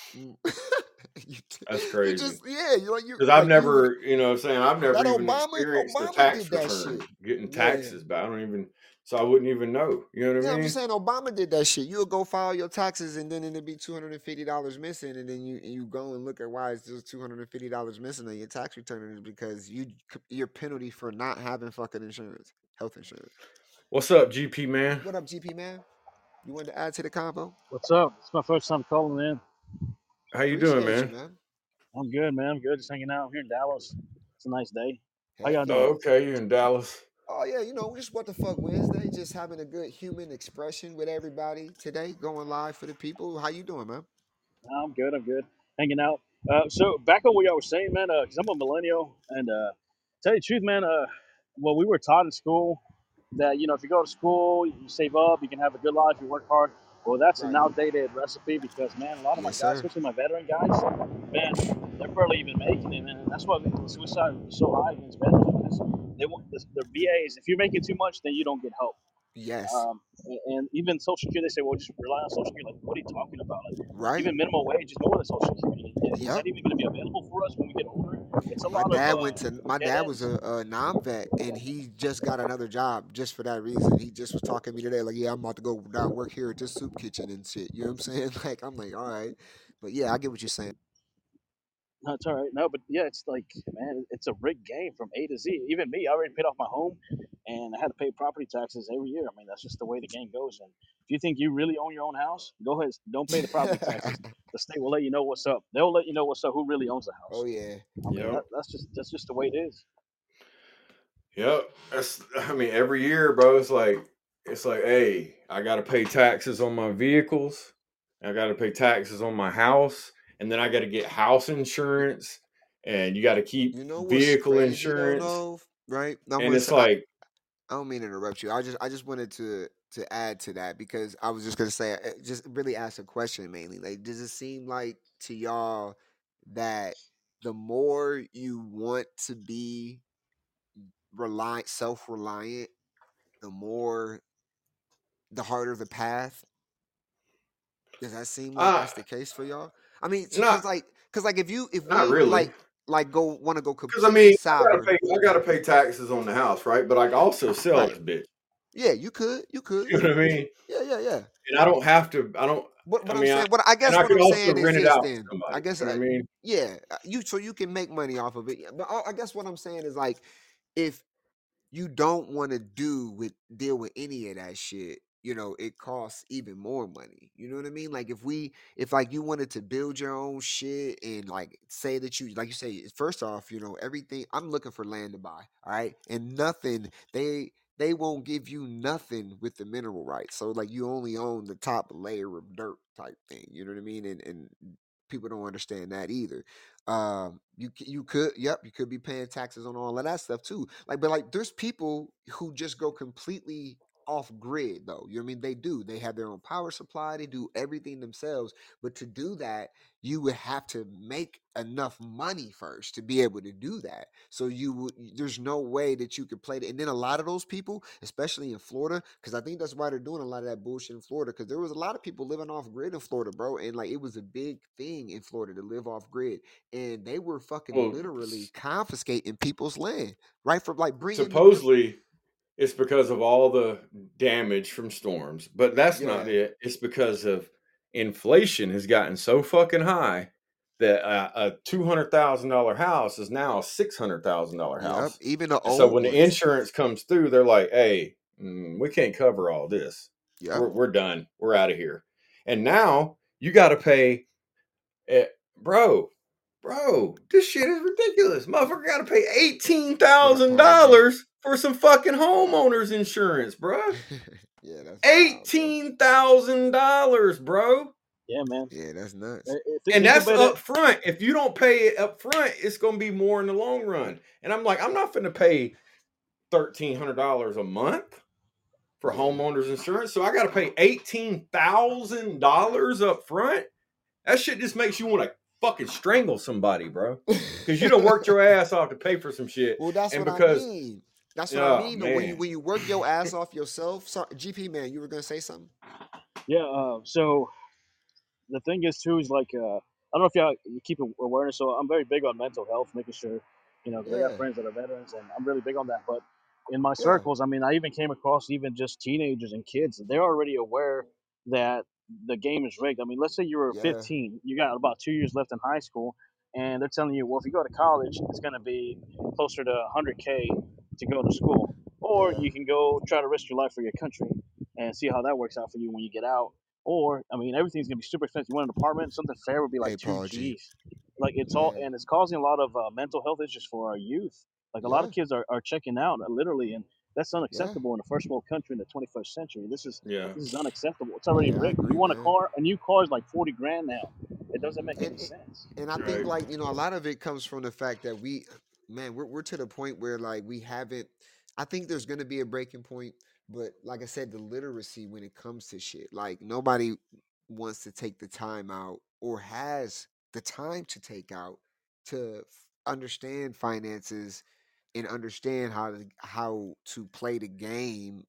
That's you crazy. just, yeah, you Because I've like, you would never, you know what I'm saying, I've that never even experienced a Obama did tax that return shit. getting Yeah. taxes, but I don't even, so I wouldn't even know. You know what I Yeah, I'm just mean? saying Obama did that shit. You'll go file your taxes and then it'll be $250 missing, and then you go and look at why it's just $250 missing on your tax return, and it's because your penalty for not having fucking insurance, health insurance. What's up, GP man? What up, GP man? You wanted to add to the combo? What's up? It's my first time calling in. How you doing, Appreciate you, man? man. I'm good, man. I'm good. Just hanging out here in Dallas. It's a nice day. How Heck y'all yeah. doing? Oh, okay, you in Dallas? Oh yeah, you know, just what the fuck Wednesday, just having a good human expression with everybody today, going live for the people. How you doing, man? I'm good. I'm good. Hanging out. So back on what y'all were saying, man. Because I'm a millennial, and tell you the truth, man. Well, we were taught in school that if you go to school, you save up, you can have a good life, you work hard. Well, that's an Right. outdated recipe because man, a lot of my Yes, guys, sir. especially my veteran guys, man, they're barely even making it, man. And that's why the suicide is so high against veterans because they want the VAs. If you're making too much, then you don't get help. Yes. And even Social Security, they say, well, just rely on Social Security. Like, what are you talking about? Like, Right. even minimum wage is more than Social Security. Is Yep. that even going to be available for us when we get older? It's a My lot of dad went to my dead dad was ends. a non-vet and he just got another job just for that reason. He just was talking to me today, like, yeah, I'm about to go down work here at this soup kitchen and shit. You know what I'm saying? Like, I'm like, all right. But yeah, I get what you're saying. No, it's all right. No, but yeah, it's like, man, it's a rigged game from A to Z. Even me, I already paid off my home, and I had to pay property taxes every year. I mean, that's just the way the game goes. And if you think you really own your own house, go ahead, don't pay the property taxes. The state will let you know what's up. They'll let you know what's up. Who really owns the Oh house? yeah. I mean, Yep. that's just the way it is. Yep. I mean, every year, bro, it's like, hey, I gotta pay taxes on my vehicles, I gotta pay taxes on my house, and then I gotta get house insurance, and you gotta keep You know what's vehicle crazy though, insurance. Nove? Right? I'm And gonna it's say like, I don't mean to interrupt you. I just wanted to add to that because I was just gonna say just really ask a question mainly. Like, does it seem like to y'all that the more you want to be reliant, self-reliant, the more the harder the path? Does that seem like uh, that's the case for y'all? I mean, not cause like if not we really. like go want to go Because I completely mean, sour, I gotta pay taxes on the house, right? But I can also sell right? this bitch. Yeah, you could, You know what I mean? yeah. And I don't have to. I don't. What I I'm mean, saying, what I and guess I what could I'm also saying is rent it this. out to Then I somebody. guess, You know what I mean? yeah, you so you can make money off of it. Yeah, but I guess what I'm saying is like, if you don't want to deal with any of that shit, it costs even more money. You know what I mean? Like if like you wanted to build your own shit and like say that you like you say first off, everything I'm looking for land to buy, all right? And nothing they won't give you nothing with the mineral rights. So like you only own the top layer of dirt type thing. You know what I mean? And people don't understand that either. You could, yep, you could be paying taxes on all of that stuff too. Like, but like, there's people who just go completely off grid though. You know what I mean? They do. They have their own power supply. They do everything themselves. But to do that, you would have to make enough money first to be able to do that. So there's no way that you could play it. And then a lot of those people, especially in Florida, because I think that's why they're doing a lot of that bullshit in Florida. Because there was a lot of people living off grid in Florida, bro, and like it was a big thing in Florida to live off grid, and they were fucking Well, literally confiscating people's land, right? From like bringing, supposedly it's because of all the damage from storms, but that's not yeah, it. It's because of inflation has gotten so fucking high that a $200,000 house is now a $600,000 yep, house. even the And so old when the ones, insurance comes through, they're like, "Hey, we can't cover all this. yep. We're done. We're out of here." And now you got to pay, bro. Bro, this shit is ridiculous. Motherfucker got to pay eighteen For the thousand policy. dollars for some fucking homeowners insurance, bro. Yeah, that's wild, bro. $18,000, bro. Yeah, man. Yeah, that's nuts. And Think that's about it. up front. If you don't pay it up front, it's gonna be more in the long run. And I'm like, I'm not gonna pay $1,300 a month for Yeah. homeowners insurance. So I gotta pay $18,000 up front. That shit just makes you want to fucking strangle somebody, bro. Because you don't worked your ass off to pay for some shit. Well, that's And what I because, mean. That's what I oh mean. Though, when you man. when you work your ass off yourself, sorry, GP man, you were gonna say something. Yeah. So the thing is too is like I don't know if you keep awareness. So I'm very big on mental health, making sure because I got Yeah, friends that are veterans, and I'm really big on that. But in my yeah, circles, I mean, I even came across even just teenagers and kids. They're already aware that the game is rigged. I mean, let's say you were yeah, 15, you got about 2 years left in high school, and they're telling you, well, if you go to college, it's going to be closer to 100K to go to school, or yeah. you can go try to risk your life for your country and see how that works out for you when you get out. Or, I mean, everything's gonna be super expensive. You want an apartment, something fair would be like Hey, two Paul G. G's. Like it's all, Yeah, and it's causing a lot of mental health issues for our youth. Like a lot yeah, of kids are checking out literally, and that's yeah, unacceptable in a first world country in the 21st century. Yeah. This is unacceptable. It's already yeah. I rigged. You agree, want a man. car? A new car is like 40 grand now. It doesn't make And any sense. and I think Right. like a lot of it comes from the fact that man, we're to the point where like we haven't. I think there's gonna be a breaking point, but like I said, the literacy when it comes to shit, like nobody wants to take the time out or has the time to take out to understand finances and understand how to play the game,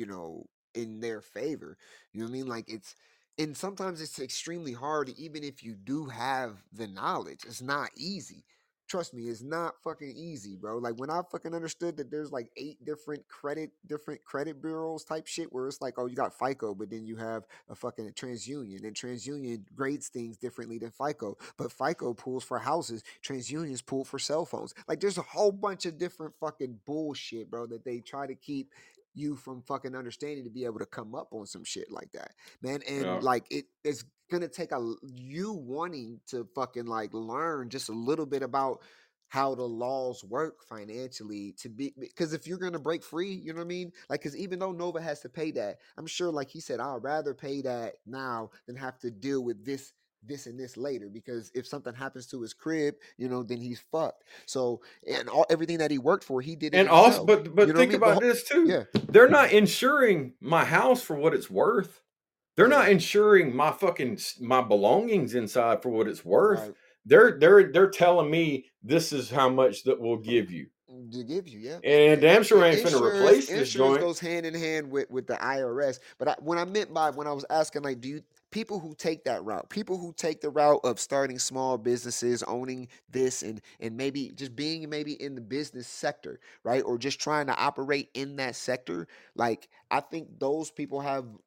in their favor. You know what I mean? Like and sometimes it's extremely hard even if you do have the knowledge. It's not easy. trust me, it's not fucking easy, bro. Like when I fucking understood that there's like 8 different credit bureaus type shit where it's like, oh, you got FICO, but then you have a fucking TransUnion, and TransUnion grades things differently than FICO, but FICO pulls for houses, TransUnion's pull for cell phones. Like there's a whole bunch of different fucking bullshit, bro, that they try to keep you from fucking understanding to be able to come up on some shit like that, man. And Yeah. like it's gonna take you wanting to fucking like learn just a little bit about how the laws work financially to be, because if you're gonna break free, you know what I mean? Like, because even though Nova has to pay that, I'm sure, like he said, I'd rather pay that now than have to deal with this and this later, because if something happens to his crib, you know, then he's fucked. So, and everything that he worked for, he did it And also, himself. but You know what I think mean? about this too. Yeah, They're not insuring my house for what it's worth. They're yeah, not insuring my belongings inside for what it's worth. right. They're telling me this is how much that we'll give you. To give you, yeah. And damn sure ain't finna Insurance replace this joint. goes hand in hand with the IRS. But when I was asking, like, do you people who take that route, people who take the route of starting small businesses, owning this, and maybe just being maybe in the business sector, right, or just trying to operate in that sector, like I think those people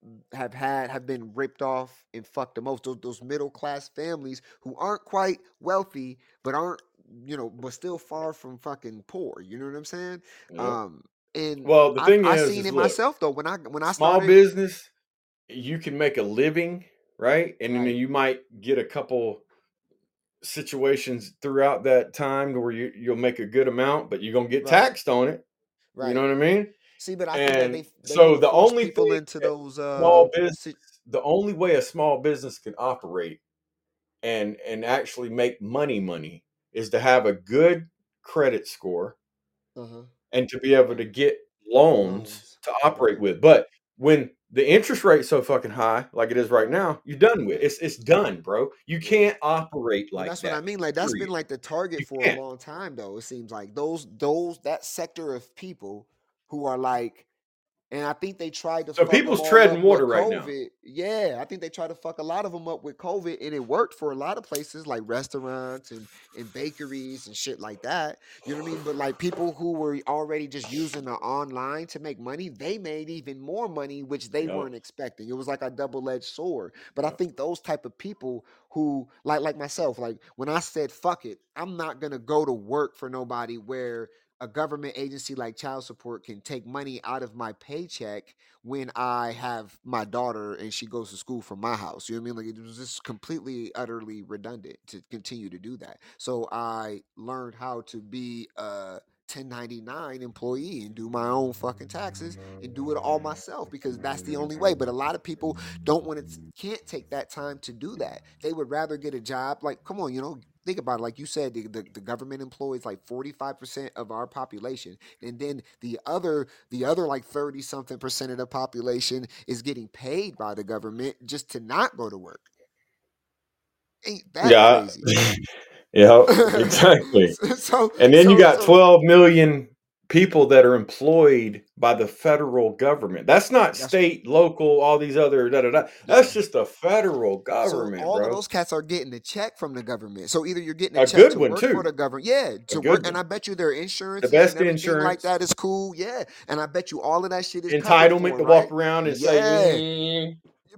have been ripped off and fucked the most. Those middle class families who aren't quite wealthy but aren't, you know, but still far from fucking poor. You know what I'm saying? Yep. Um, and Well, the thing I seen is it look, myself though when I small started. business, you can make a living, right? And then Right, you might get a couple situations throughout that time where you'll make a good amount, but you're gonna get right, taxed on it. You know right. what I mean? See, but I think that And they so want to force people into those the only way a small business can operate and actually make money is to have a good credit score uh-huh, and to be able to get loans loans. to operate Right, with. But when the interest rate's so fucking high, like it is right right. now, you're done with it. It's done, bro. You Yeah. can't operate And like that's what I that. mean. Like that's been Period. like the target You for a can't. long time though. It seems like those that sector of people who are like, and I think they tried to So fuck them people's all treading up with water right now. COVID. Yeah, I think they tried to fuck a lot of them up with COVID, and it worked for a lot of places like restaurants and bakeries and shit like that. You know what I mean? But like people who were already just using the online to make money, they made even more money, which they Yep. weren't expecting. It was like a double-edged sword. But I Yep. think those type of people who like myself, like when I said fuck it, I'm not gonna go to work for nobody where a government agency like child support can take money out of my paycheck when I have my daughter and she goes to school from my house. You know what I mean? Like it was just completely, utterly redundant to continue to do that. So I learned how to be a 1099 employee and do my own fucking taxes and do it all myself because that's the only way. But a lot of people don't want to, can't take that time to do that. They would rather get a job. Like, come on, you know, think about it. Like you said, the government employs like 45% of our population, and then the other like 30 something percent of the population is getting paid by the government just to not go to work. Ain't that Yeah. crazy? Yeah, exactly. so And then you so got so 12 million people that are employed by the federal government. That's not that's state, local, all these other da da da. yeah. That's just the federal So government, all of bro. those cats are getting a check from the government. So either you're getting a A check good to one work for too. the government, yeah, A to good work, and I one. bet you their The insurances and best everything like insurance, that is cool, yeah, and I bet you all of that shit is covered entitlement for, to walk right? around and say, Yeah, "Mm."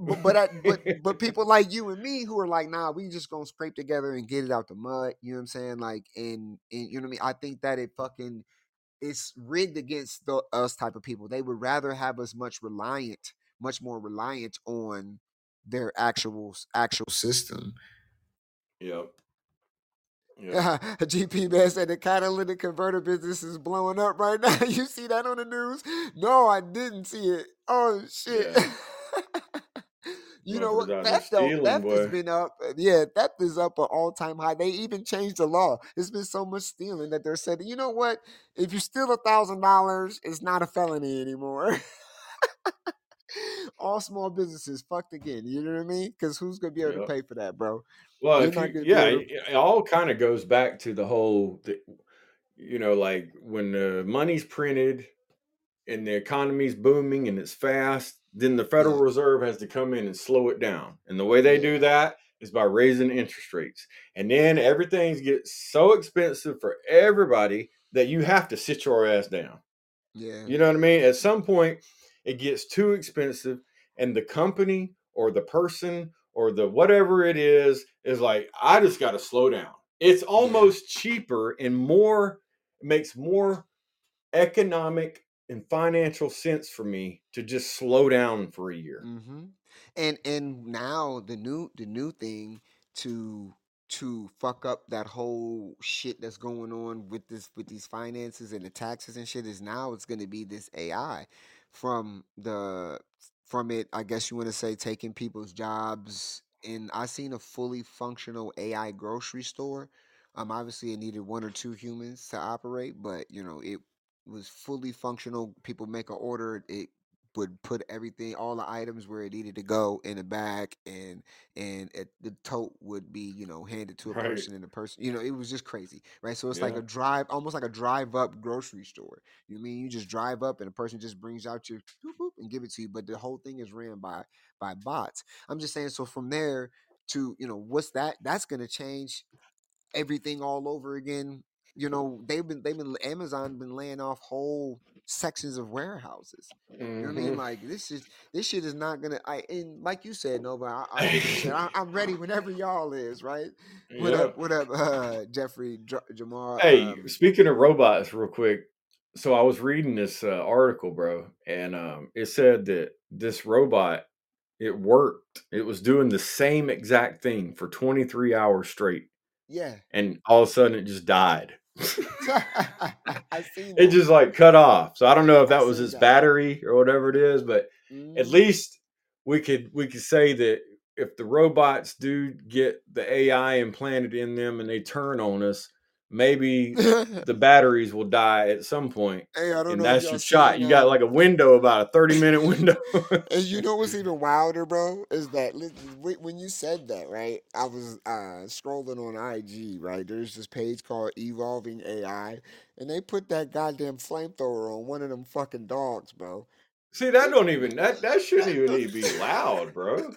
but people like you and me who are like, nah, we just gonna scrape together and get it out the mud. You know what I'm saying? Like, and you know what I mean? I think that it's rigged against us type of people. They would rather have us much more reliant on their actual system. Yep. Yep. GP man said the catalytic converter business is blowing up right now. You see that on the news? No, I didn't see it. Oh shit. Yeah. You know Motherfuckers what? out here Theft though, stealing, theft has boy. been up. Yeah, theft is up an all-time high. They even changed the law. There's been so much stealing that they're saying, you know what? If you steal $1,000, it's not a felony anymore. All small businesses fucked again. You know what I mean? Because who's gonna be able to Yep. pay for that, bro? Well, You're if not you, gonna be yeah, able to. it all kind of goes back to the whole, like when the money's printed and the economy's booming and it's fast, then the Federal Yeah, Reserve has to come in and slow it down. And the way they yeah. do that is by raising interest rates. And then everything gets so expensive for everybody that you have to sit your ass down. Yeah. You know what I mean? At some point, it gets too expensive, and the company or the person or the whatever it is like, I just got to slow down. It's almost cheaper and makes more economic and financial sense for me to just slow down for a year. Mm-hmm. And now the new thing to fuck up that whole shit that's going on with these finances and the taxes and shit is now it's going to be this AI from it, I guess you want to say, taking people's jobs. And I seen a fully functional AI grocery store. Obviously it needed one or two humans to operate, but it was fully functional. People make an order, it would put everything, all the items where it needed to go in a bag, and the tote would be handed to a Right. person, and the person, it was just crazy, right? So it's like Yeah. a drive, almost like a drive up grocery store. You mean you just drive up and a person just brings out your boop, boop, and give it to you, but the whole thing is ran by bots. I'm just saying, so from there to what's that's going to change everything all over again. They've been Amazon been laying off whole sections of warehouses. You know what I mean? Hmm. Like this shit is not gonna. And like you said, Nova, I think you said I'm ready whenever y'all is, right? What Yeah. up? What up, Jeffrey Jamar? Hey, speaking of robots, real quick. So I was reading this article, bro, and it said that this robot, it worked. It was doing the same exact thing for 23 hours straight, Yeah, and all of a sudden it just died. I seen It that. just like cut off. So I don't know if I that was seen its that. battery or whatever it is, but at Hmm. least we could say that if the robots do get the AI implanted in them and they turn on us, maybe the batteries will die at some point, Hey, I don't and know if that's y'all your shot. seen. You got like a window, about a 30-minute window. And you know what's even wilder, bro, is that when you said that, right? I was scrolling on IG, right? There's this page called Evolving AI, and they put that goddamn flamethrower on one of them fucking dogs, bro. See, that don't even that shouldn't even need to be loud, bro.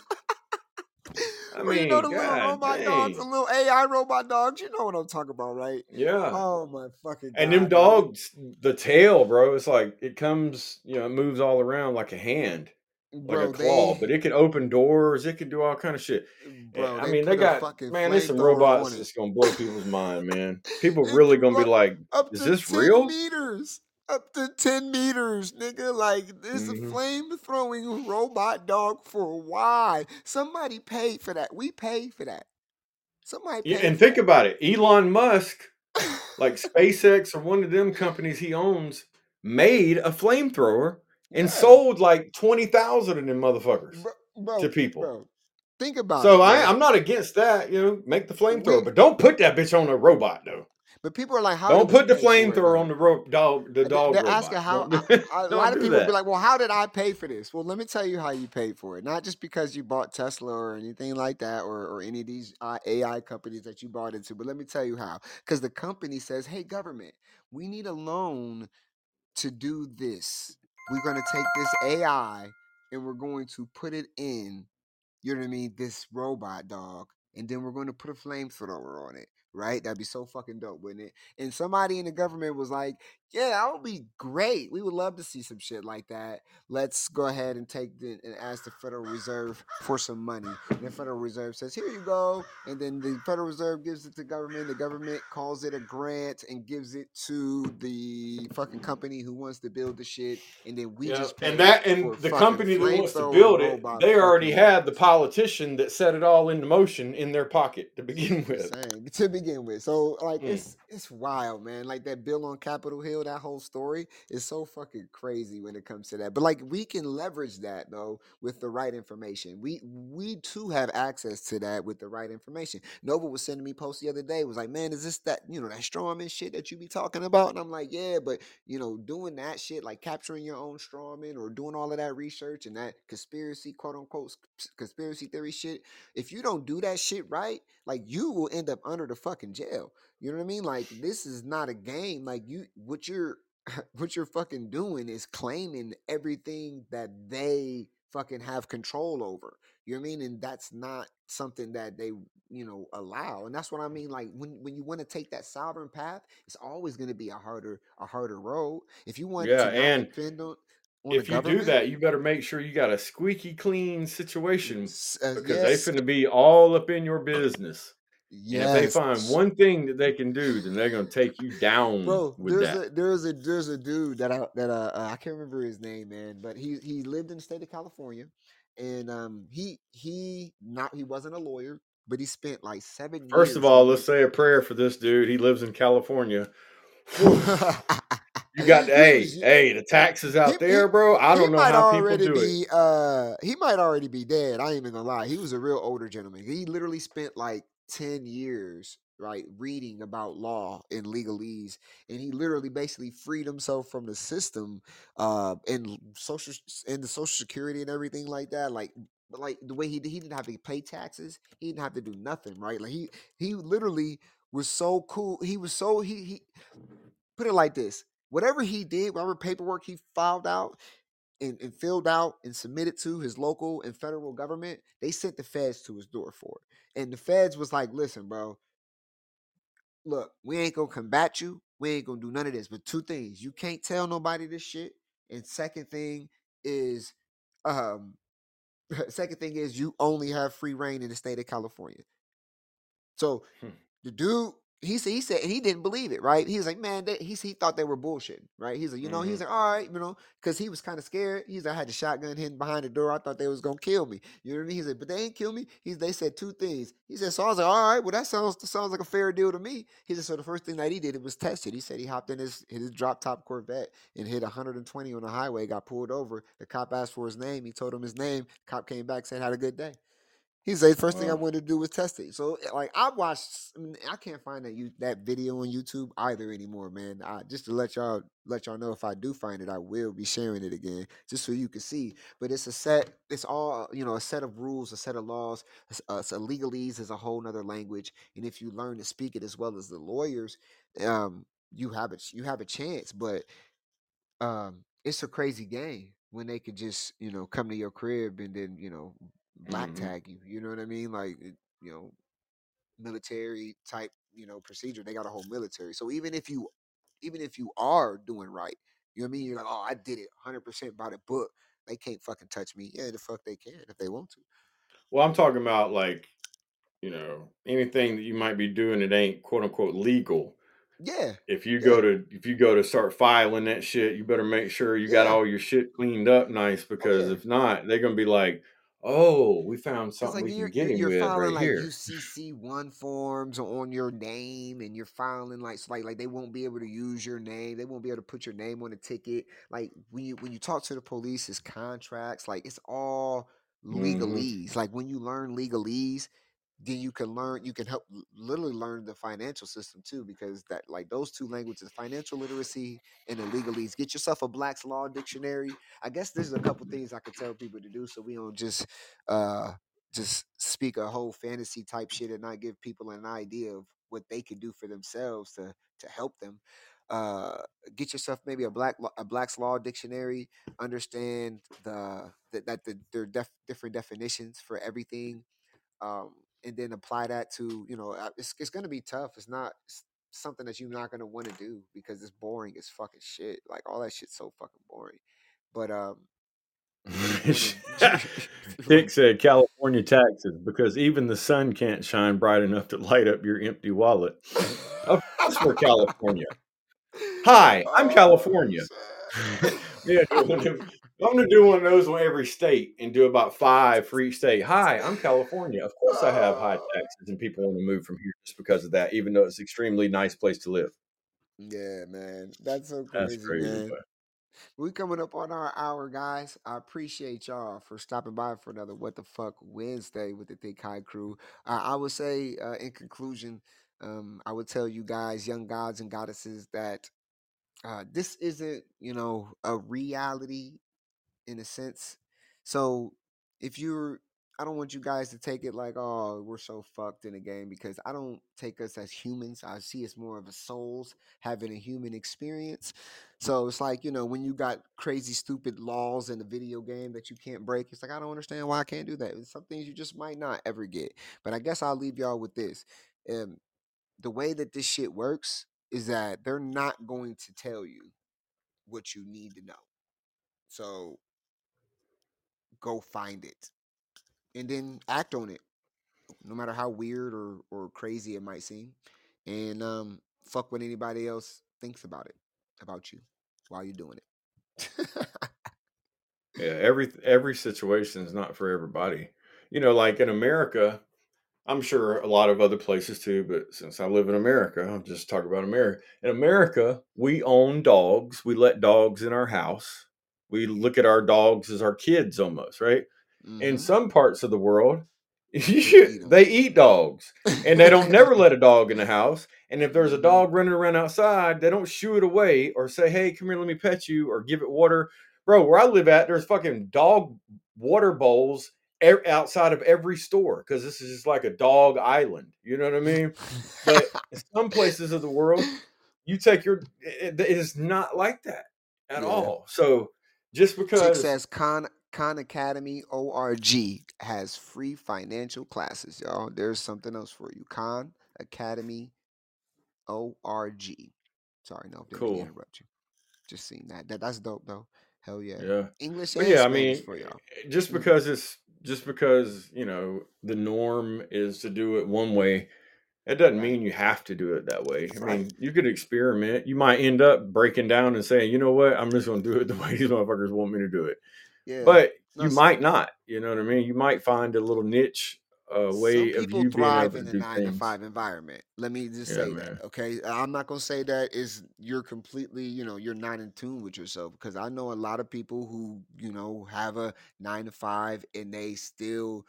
I Well, you know the mean, little god robot dogs, the dang. little AI robot dogs. You know what I'm talking about, right? Yeah. Oh my fucking And them god, bro! dogs, the tail, bro, it's like it comes, it moves all around like a hand, like a Bro, claw, but it can open doors, it can do all kind of shit. I they mean, they put a got, fucking man, there's some flamethrower robots on it. that's gonna blow people's mind, man. People It really can gonna be blow like, up is to this 10 real? meters. Up to 10 meters, nigga. Like, this a Hmm. flame throwing robot dog for why? Somebody paid for that. We paid for that. Somebody Yeah, paid and for think that. about it. Elon Musk, like SpaceX or one of them companies he owns, made a flamethrower and Yeah. sold like 20,000 of them motherfuckers Bro, to bro, people. bro. Think about So it, bro. I'm not against that. Make the flamethrower, We, but don't put that bitch on a robot though. but people are like, how did Don't we put the pay for it, flamethrower on though? the dog, the dog They're asking robot. how. Don't A lot don't of do people be that. like, "Well, how did I pay for this?" Well, let me tell you how you paid for it. Not just because you bought Tesla or anything like that, or any of these AI companies that you bought into. But let me tell you how. Because the company says, "Hey, government, we need a loan to do this. We're going to take this AI and we're going to put it in, you know what I mean, this robot dog, and then we're going to put a flamethrower on it, right? That'd be so fucking dope, wouldn't it?" And somebody in the government was like, "Yeah, that would be great. We would love to see some shit like that. Let's go ahead and and ask the Federal Reserve for some money." And the Federal Reserve says, "Here you go." And then the Federal Reserve gives it to government. The government calls it a grant and gives it to the fucking company who wants to build the shit. And then we Yeah, just and pay and for the fucking company that wants to flamethrower build it, robot they already fucking. had the politician that set it all into motion in their pocket to begin I'm just with. saying, to begin with. So like Mm. it's wild, man. Like that bill on Capitol Hill, that whole story is so fucking crazy when it comes to that. But like we can leverage that though with the right information. We too have access to that with the right information. Nova was sending me posts the other day, was like, "Man, is this that, that strawman shit that you be talking about?" And I'm like, "Yeah, but doing that shit, like capturing your own strawman or doing all of that research and that conspiracy, quote unquote, conspiracy theory shit, if you don't do that shit right, like you will end up under the fucking jail." You know what I mean? Like this is not a game. Like what you're what you're fucking doing is claiming everything that they fucking have control over. You know what I mean? And that's not something that they, allow. And that's what I mean. Like when you want to take that sovereign path, it's always going to be a harder road. If you want Yeah, to not and depend on the if you do government, that, you better make sure you got a squeaky clean situation because they yes, finna be all up in your business. And if they yes. find one thing that they can do, then they're gonna take you down Bro, with there's that. a dude that I can't remember his name, man, but he lived in the state of California, and he wasn't a lawyer, but he spent like seven First of years all, on let's the. say a prayer for this dude. He lives in California. Whew. You got to, he was hey, the taxes he out he there, bro. I he don't know might how people already do it. be he might already be dead. I ain't even gonna lie. He was a real older gentleman. He literally spent like 10 years right reading about law and legalese, and he literally basically freed himself from the system and social and the social security and everything like that. Like but like the way he didn't have to pay taxes, he didn't have to do nothing, right? Like he literally was so cool. He was so he put it like this: whatever he did, whatever paperwork he filed out and filled out and submitted to his local and federal government, they sent the feds to his door for it. And the feds was like, "Listen, bro, look, we ain't gonna combat you. We ain't gonna do none of this. But two things: you can't tell nobody this shit. And second thing is, um, second thing is you only have free reign in the state of California. So Hmm. the dude, he said he didn't believe it, right? He was like, man, he thought they were bullshitting, right? He's like, he's Mhm. like, all right, because he was kind of scared. He's like, I had the shotgun hidden behind the door. I thought they was gonna kill me. You know what I mean? He's like, but they ain't kill me. They said two things. He said, so I was like, all right, well that sounds like a fair deal to me. He said, so the first thing that he did it was tested. He said he hopped in his drop top Corvette and hit 120 on the highway. Got pulled over. The cop asked for his name. He told him his name. Cop came back said had a good day. He said first thing I Wow. wanted to do was test it. So like I watched, I can't find that video on YouTube either anymore, man. Just to let y'all know if I do find it, I will be sharing it again just so you can see. But it's all a set of rules, a set of laws. So legalese is a whole nother language, and if you learn to speak it as well as the lawyers, you have a chance. But it's a crazy game when they could just come to your crib and then black Mhm. tag you. You know what I mean? Like military type procedure. They got a whole military. So even if you are doing right, you know what I mean? You're like, oh, I did it 100% by the book. They can't fucking touch me. Yeah, the fuck they can if they want to. Well, I'm talking about like, anything that you might be doing that ain't quote unquote legal. Yeah, If yeah, you go to start filing that shit, you better make sure you got yeah. all your shit cleaned up nice Oh because yeah. if not, they're gonna be like, "Oh, we found Cause something like we can you're get you're him you're with filing right like here." UCC 1 forms on your name, and you're filing like so like they won't be able to use your name. They won't be able to put your name on a ticket. Like when you talk to the police, it's contracts. Like it's all Hmm. legalese. Like when you learn legalese, then you can help literally learn the financial system too, because that like those two languages, financial literacy and the legalese. Get yourself a Black's Law dictionary. I guess there's a couple things I could tell people to do so we don't uh just speak a whole fantasy type shit and not give people an idea of what they can do for themselves to help them. uh get yourself maybe a Black's Law dictionary. Understand there are different definitions for everything. And then apply that to it's going to be tough. It's something that you're not going to want to do because it's boring as fucking shit. Like all that shit's so fucking boring. But if you want to if you want Hick said California taxes because even the sun can't shine bright enough to light up your empty wallet. Of course, we're California. Hi, I'm oh California. shit. Yeah, I'm gonna do one of those on every state and do about 5 for each state. Hi, I'm California. Of course, I have high Oh. taxes, and people want to move from here just because of that, even though it's an extremely nice place to live. Yeah, man. That's so That's crazy, crazy, man. but We coming up on our hour, guys. I appreciate y'all for stopping by for another What the Fuck Wednesday with the Thick High Crew. I would say, in conclusion, I would tell you guys, young gods and goddesses, that this isn't, a reality in a sense. So if you're I don't want you guys to take it like, oh, we're so fucked in a game, because I don't take us as humans. I see us more of a souls having a human experience. So it's like, when you got crazy, stupid laws in a video game that you can't break, it's like, I don't understand why I can't do that. It's some things you just might not ever get. But I guess I'll leave y'all with this. Um, the way that this shit works is that they're not going to tell you what you need to know. So go find it and then act on it, no matter how weird or crazy it might seem. And fuck what anybody else thinks about you while you're doing it. Yeah, every situation is not for everybody. Like in America, I'm sure a lot of other places too, but since I live in America, I'll just talk about America. In America, we own dogs. We let dogs in our house. We look at our dogs as our kids almost, right? In Mm-hmm. some parts of the world, They eat them. they eat dogs, and they don't never let a dog in the house. And if there's a Mm-hmm. dog running around outside, they don't shoo it away or say, "Hey, come here, let me pet you," or give it water. Bro, where I live at, there's fucking dog water bowls outside of every store because this is just like a dog island. You know what I mean? But in some places of the world, you take it is not like that at Yeah. all. So just Chick because says Khan Academy ORG has free financial classes, y'all. There's something else for you. Khan Academy ORG. Sorry, no, didn't mean to cool. interrupt you. Just seen that. That's dope though. Hell yeah. Yeah. English But and yeah, I Spanish mean, for y'all. just Mhm. because the norm is to do it one way, it doesn't Right. mean you have to do it that way. I Right. mean, you could experiment. You might end up breaking down and saying, you know what, I'm just going to do it the way these motherfuckers want me to do it. Yeah. But No, you might not. You know what I mean? You might find a little niche some way of people you being able thrive to in a do nine to things. five environment. Let me just Yeah, say that. man. Okay. I'm not gonna say that is you're completely, you're not in tune with yourself, because I know a lot of people who, have a 9 to 5 and they still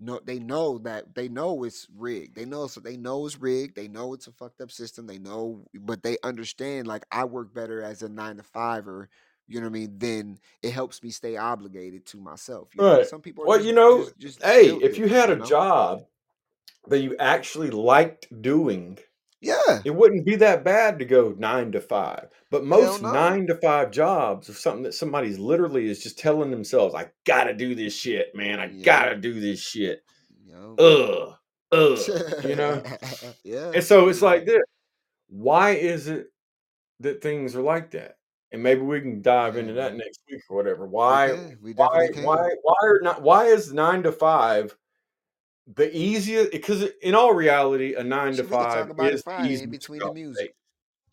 they know it's rigged. They know it's rigged. They know it's a fucked up system. They know, but they understand, like, I work better as a 9 to 5, or you know what I mean, then it helps me stay obligated to myself. Right. Some people are Well, just hey, built if you different, had a job that you actually liked doing, Yeah. it wouldn't be that bad to go 9 to 5. But Hell most no. 9 to 5 jobs are something that somebody's literally is just telling themselves, I gotta do this shit, man. I Yo. gotta do this shit. Yo. Ugh. You know? Yeah. And so it's You're right. like this. Why is it that things are like that? And maybe we can dive Yeah, into that man. next week or whatever. We Why can. We why definitely can. why why are not why is 9 to 5 the easiest? Because in all reality, a nine to Shit, we could talk five about it is the fine in easiest between the route to music. take.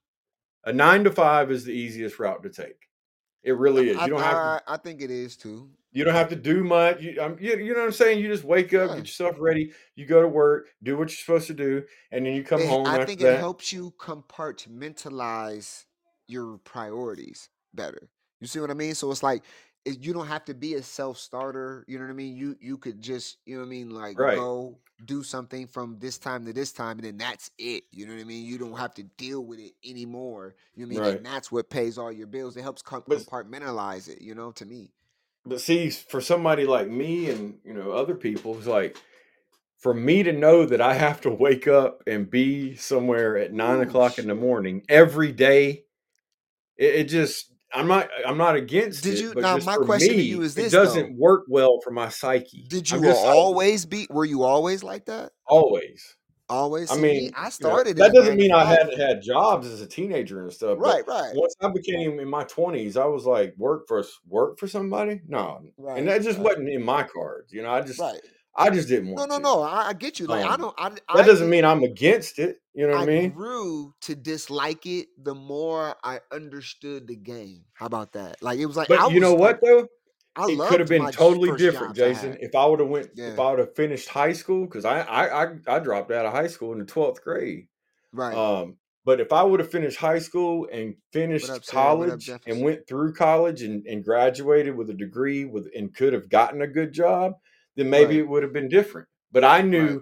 A 9 to 5 is the easiest route to take. It really is. I I, I think it is too. You don't have to do much. You know what I'm saying? You just wake up, Yeah. get yourself ready, you go to work, do what you're supposed to do, and then you come home I after think it that. helps you compartmentalize your priorities better. You see what I mean? So it's like, you don't have to be a self starter. You know what I mean? You could just, you know what I mean, like, Right. go do something from this time to this time, and then that's it. You know what I mean? You don't have to deal with it anymore. You know what I mean? Right. And that's what pays all your bills. It helps But compartmentalize it. To me. but see, for somebody like me and other people, it's like for me to know that I have to wake up and be somewhere at nine Ooh, o'clock in the shit. morning every day, it just I'm not against Did it, you but now? just My for question to you me, is it this though: doesn't work well for my psyche. Did I'm you just always be? Were you always like that? always. Always I see me. mean, I started in that a doesn't nine to mean I five. hadn't had jobs as a teenager and stuff, but Right, right, once I became in my 20s, I was like, work for somebody? No. And right, that just right, wasn't in my cards. right. I just didn't No, want no, to. no. I get you. Like, I don't. That doesn't mean I'm against it. You know what I I mean? grew to dislike it the more I understood the game. How about that? Like, it was like But you know what though? I It could have loved been my totally first different, jobs I Jason, had. if Yeah. I would have finished high school, because I dropped out of high school in the 12th grade. Right. Um, but if I would have finished high school and What up, finished Sarah? What up, college and Jeffers? went through college and graduated with a degree and could have gotten a good job, then maybe Right. it would have been different. But Right.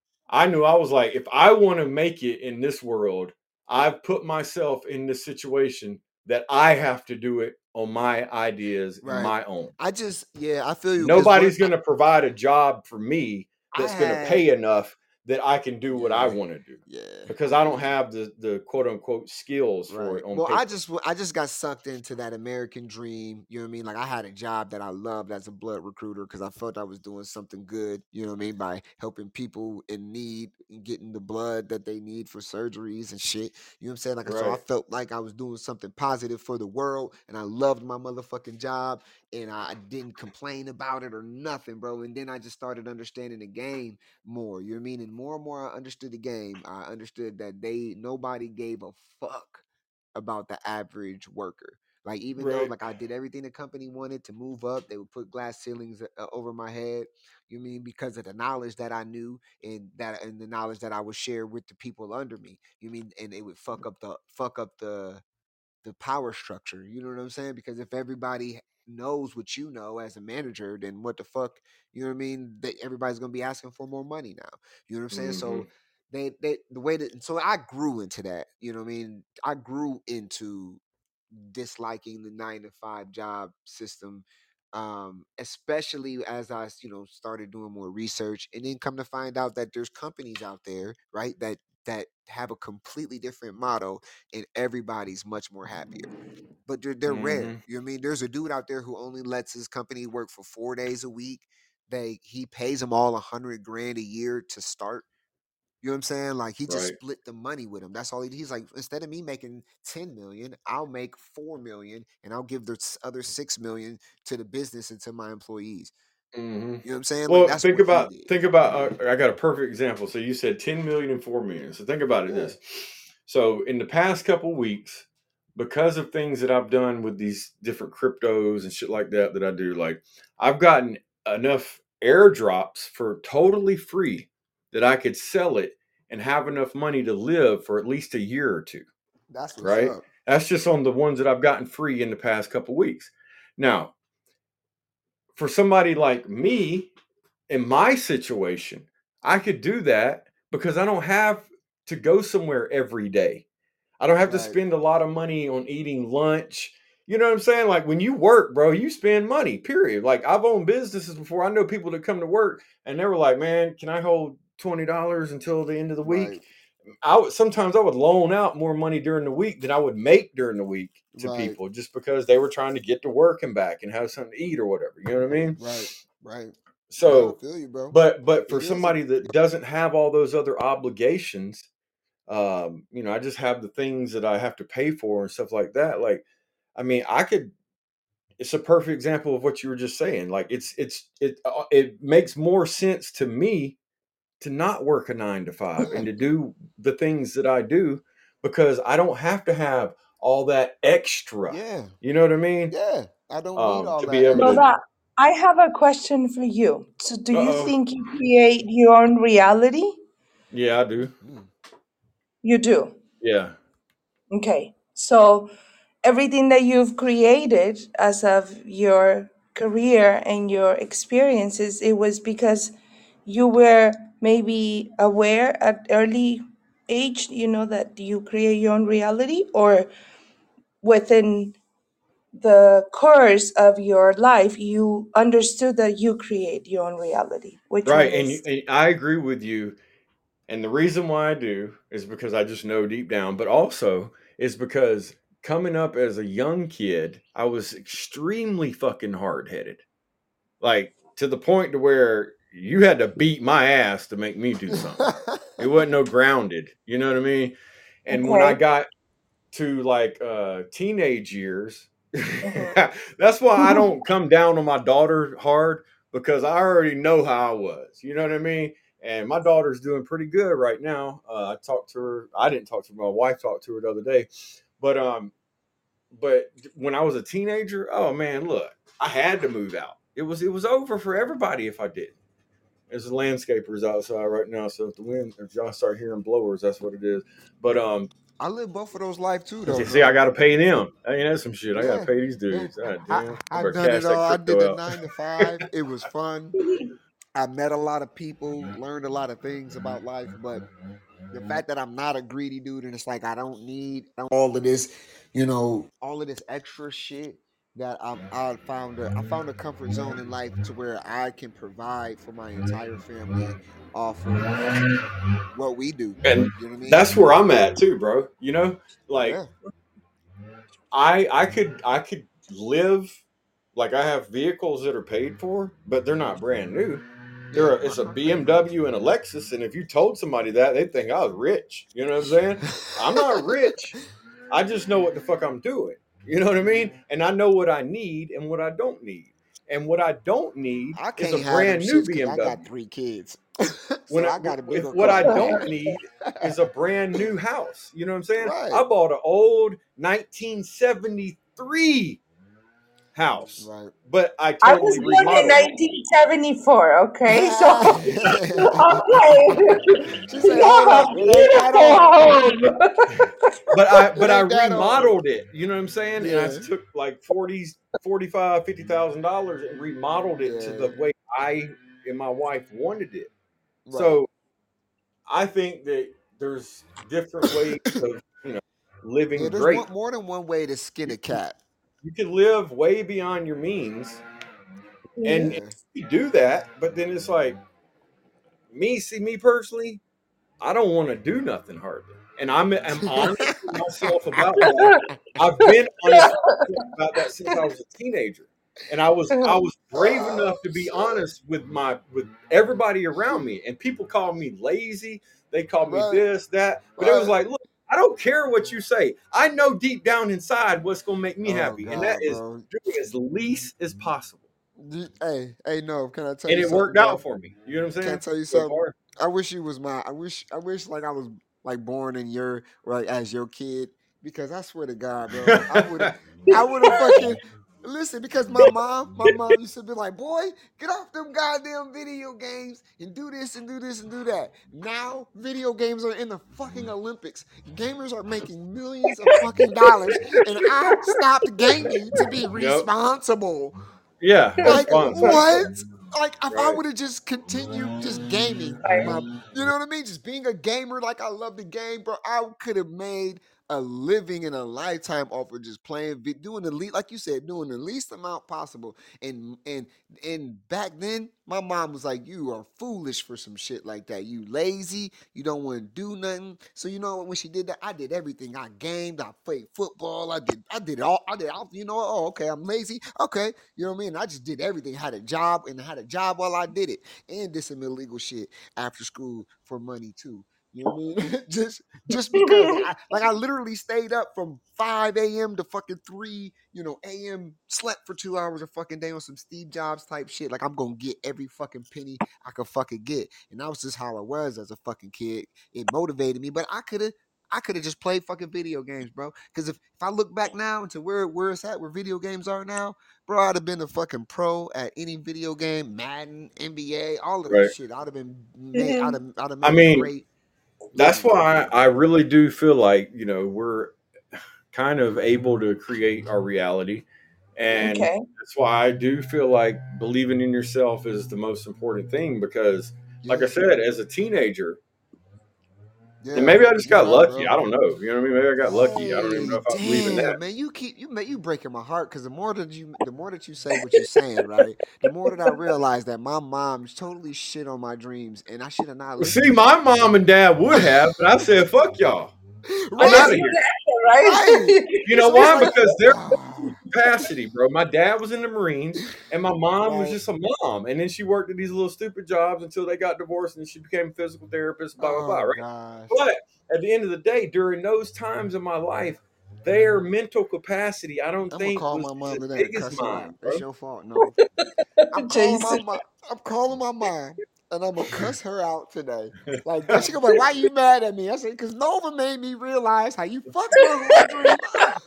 I was like, if I want to make it in this world, I've put myself in this situation that I have to do it on my ideas and Right. my own. I feel you. 'cause Nobody's going to provide a job for me I that's going to had- pay enough that I can do what I Yeah. want to do, Yeah. because I don't have the quote unquote skills for Right. it on Well, paper. I just got sucked into that American dream. You know what I mean? Like I had a job that I loved as a blood recruiter because I felt I was doing something good. You know what I mean? By helping people in need and getting the blood that they need for surgeries and shit. You know what I'm saying? Like so, I Right. felt like I was doing something positive for the world, and I loved my motherfucking job, and I didn't complain about it or nothing, bro. And then I just started understanding the game more. You know what I mean? And more I understood the game. I understood that nobody gave a fuck about the average worker. Like even though Right. like I did everything the company wanted to move up, they would put glass ceilings over my head. You mean because of the knowledge that I knew and the knowledge that I would share with the people under me. You mean and it would fuck up the power structure. You know what I'm saying? Because if everybody knows what you know as a manager, then what the fuck, you know what I mean? Everybody's gonna be asking for more money now. You know what I'm saying? Mm-hmm. So they the way that so I grew into that. You know what I mean? I grew into disliking the 9 to 5 job system. Especially as I, started doing more research and then come to find out that there's companies out there, right, that have a completely different model and everybody's much more happier. But they're Mm-hmm. rare. You know what I mean? There's a dude out there who only lets his company work for 4 days a week. He pays them all 100 grand a year to start. You know what I'm saying? Like he just Right. split the money with him. That's all he's like. Instead of me making 10 million, I'll make 4 million, and I'll give the other 6 million to the business and to my employees. Mm-hmm. You know what I'm saying? Like Well, that's what he did. think about. I got a perfect example. So you said 10 million and 4 million. So think about it Yeah. this. So in the past couple weeks, because of things that I've done with these different cryptos and shit like that I do, like I've gotten enough airdrops for totally free that I could sell it and have enough money to live for at least a year or two. That's what's Right? up. That's just on the ones that I've gotten free in the past couple weeks. Now, for somebody like me, in my situation, I could do that because I don't have to go somewhere every day. I don't have to Right. spend a lot of money on eating lunch. You know what I'm saying? Like when you work, bro, you spend money, period. Like I've owned businesses before. I know people that come to work and they were like, man, can I hold $20 until the end of the week? Right. Sometimes I would loan out more money during the week than I would make during the week to Right. people just because they were trying to get to work and back and have something to eat or whatever. You know what I mean? Right. Right. Nah, I So, feel you, bro. but for It is a somebody that doesn't have all those other obligations, I just have the things that I have to pay for and stuff like that. Like, I mean, it's a perfect example of what you were just saying. Like, it makes more sense to me to not work a 9 to 5 and to do the things that I do because I don't have to have all that extra. yeah. You know what I mean? Yeah. I don't need all To that be able to. extra. Lola, I have a question for you. So, do you Uh-oh. think you create your own reality? Yeah, I do. You do. Yeah. Okay. So, everything that you've created as of your career and your experiences, it was because you were maybe aware at early age, that you create your own reality, or within the course of your life, you understood that you create your own reality. Which one Right. And, is? and I agree with you. And the reason why I do is because I just know deep down, but also is because coming up as a young kid, I was extremely fucking hard headed. Like to the point to where you had to beat my ass to make me do something. It wasn't no grounded. You know what I mean? And when I Okay. got to like teenage years, Mhm. that's why I don't come down on my daughter hard because I already know how I was. You know what I mean? And my daughter's doing pretty good right now. I talked to her. I didn't talk to her. My wife talked to her the other day. But when I was a teenager, oh man, look, I had to move out. It was over for everybody if I didn't. There's landscapers outside right now, so if y'all start hearing blowers, that's what it is. But I live both of those life too, though, see, I bro. got to pay them. I mean, that's some shit. I got to Yeah, pay these yeah. dudes. God I damn, I I've better done cash it that all. I did the crypto out. 9 to 5. It was fun. I met a lot of people, learned a lot of things about life, but The fact that I'm not a greedy dude, and it's like I don't need all of this, all of this extra shit. That I found a comfort zone in life to where I can provide for my entire family off of what we do. And You know what I mean? that's where I'm at too, bro. Like Yeah. I could live like I have vehicles that are paid for, but they're not brand new. It's a BMW and a Lexus, and if you told somebody that, they'd think I was rich. You know what I'm saying? I'm not rich. I just know what the fuck I'm doing. You know what I mean? And I know what I need and what I don't need. And what I don't need I is can't a have them brand new shits because I got BMW. 3 kids. When So I got a bigger what I car. don't need is a brand new house. You know what I'm saying? Right. I bought an old 1973 house, Right. but I I was totally born in remodeled it. 1974, okay? So, okay. She said, You hold have a up, it ain't that old. beautiful home. But I It ain't that old. remodeled it. You know what I'm saying? And I Yeah. took like $50,000 and remodeled it to the Yeah. way I and my wife wanted it. Right. So I think that there's different ways of living Yeah, there's great. more than one way to skin a cat. You can live way beyond your means, and Yeah. you do that. But then it's like me personally, I don't want to do nothing hardly, and I'm honest with myself about that. I've been honest with myself about that since I was a teenager, and I was brave enough to be honest with everybody around me. And people call me lazy. They call me Right. this, that, but it was Right. like, look, I don't care what you say. I know deep down inside what's gonna make me Oh happy, and that God, is bro. doing as least as possible. Hey, no, can I tell And you it something, worked out bro? for me. You know what I'm Can I saying? tell you So something? far, I wish you was I wish like I was like born in your like as your kid, because I swear to God, bro, I would have fucking listen, because my mom used to be like, boy, get off them goddamn video games and do this and do this and do that. Now video games are in the fucking Olympics. Gamers are making millions of fucking dollars, and I stopped gaming to be yep, responsible. yeah, Like responsible, what? Like if I right? would have just continued just gaming, you know what I mean? Just being a gamer, like I love the game, bro. I could have made a living in a lifetime off of just playing, doing the least, like you said, doing the least amount possible. And back then, my mom was like, "You are foolish for some shit like that. You lazy. You don't want to do nothing." So you know what? When she did that, I did everything. I gamed. I played football. I did it all. I did all. You know? Oh, okay. I'm lazy. Okay. You know what I mean? I just did everything. Had a job, and had a job while I did it, and did some illegal shit after school for money too. You know what I mean? just because I literally stayed up from 5 a.m. to fucking 3, a.m. slept for 2 hours a fucking day on some Steve Jobs type shit. Like I'm gonna get every fucking penny I could fucking get. And that was just how I was as a fucking kid. It motivated me, but I could have just played fucking video games, bro. Because if I look back now into where it's at, where video games are now, bro, I'd have been a fucking pro at any video game, Madden, NBA, all of that Right. shit. I'd have been made. Mhm. I'd have I made a mean, great that's living. why I really do feel like we're kind of able to create our reality, and Okay. that's why I do feel like believing in yourself is the most important thing. Because, like I Yeah, said, as a teenager, and yeah, maybe I just you're got right, lucky. bro. I don't know. You know what I mean? Maybe I got lucky. I don't even know Hey, if I believe in that. damn, man, you breaking my heart, because the more that you say what you're saying, right, the more that I realize that my mom totally shit on my dreams, and I should have not Well, listened see, to my her. mom and dad would have, but I said, "Fuck y'all, I'm Yes, out of Right, here." right. exactly, You know So it's why? like, Because they're capacity, bro. My dad was in the Marines, and my mom was right. just a mom. And then she worked at these little stupid jobs until they got divorced, and she became a physical therapist, blah, blah, blah, Oh right? gosh. But at the end of the day, during those times in my life, their mental capacity, I don't I'm gonna think call was my as mom today and big as cuss her mine, out. It's bro. your fault. No, I'm calling my Jason. mom. I'm calling my mom, and I'm gonna cuss her out today. Like she gonna be like, "Why you mad at me?" I said, "Cause Nova made me realize how you fucked my whole dream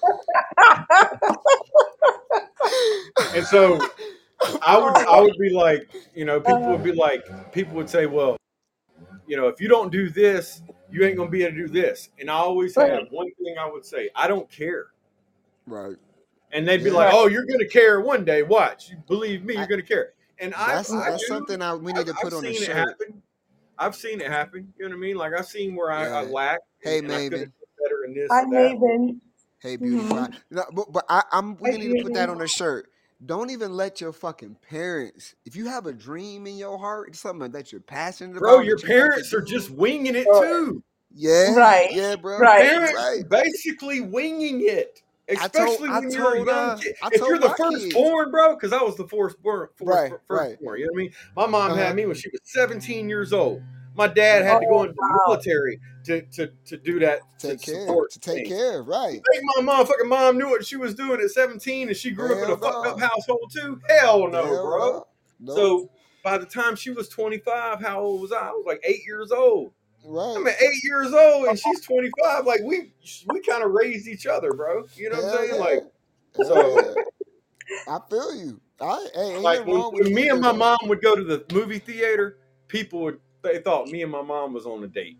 And so I'm I would calling. I would be like, people would Uh, be like, people would say, well, if you don't do this, you ain't gonna be able to do this. And I always have right, one thing I would say: I don't care. Right. And they'd be Yeah. like, right. "Oh, you're gonna care one day. Watch. You believe me, I, you're gonna care." And I that's do. something we need I've, to I've put on a seen it shirt. happen. I've seen it happen. You know what I mean? Like I've seen where I Yeah. lacked Hey, and I could have Maven. done better in this Hi, or that. Maven. Hey, beauty Mm-hmm. pie. No, but we Hi, need to put that Beauty. on a shirt. Don't even let your fucking parents. If you have a dream in your heart, it's something that you're passionate Bro, about your that you like to parents are do. just winging it Oh, too. Yeah, right, yeah, bro. right. Parents Right. are basically winging it, especially when you're a young kid. I If told you're the my kids. firstborn, bro, because I was the firstborn, Right, right. firstborn. You know what I mean? My mom Uh had huh. me when she was 17 years old. My dad had to go Oh, into the military to do that to support To take things. care. You Right. think my motherfucking mom knew what she was doing at 17 and she grew up in a Hell fucked up no. household too? Hell no, Hell bro. no. Nope. So by the time she was 25, how old was I? I was like 8 years old. Right. I'm at 8 years old and she's 25. Like we kind of raised each other, bro. You know what I'm Hell saying? yeah. Like Hell so, yeah. I feel you. Hey, ain't like nothing wrong with when me and either my though. mom would go to the movie theater, they thought me and my mom was on a date.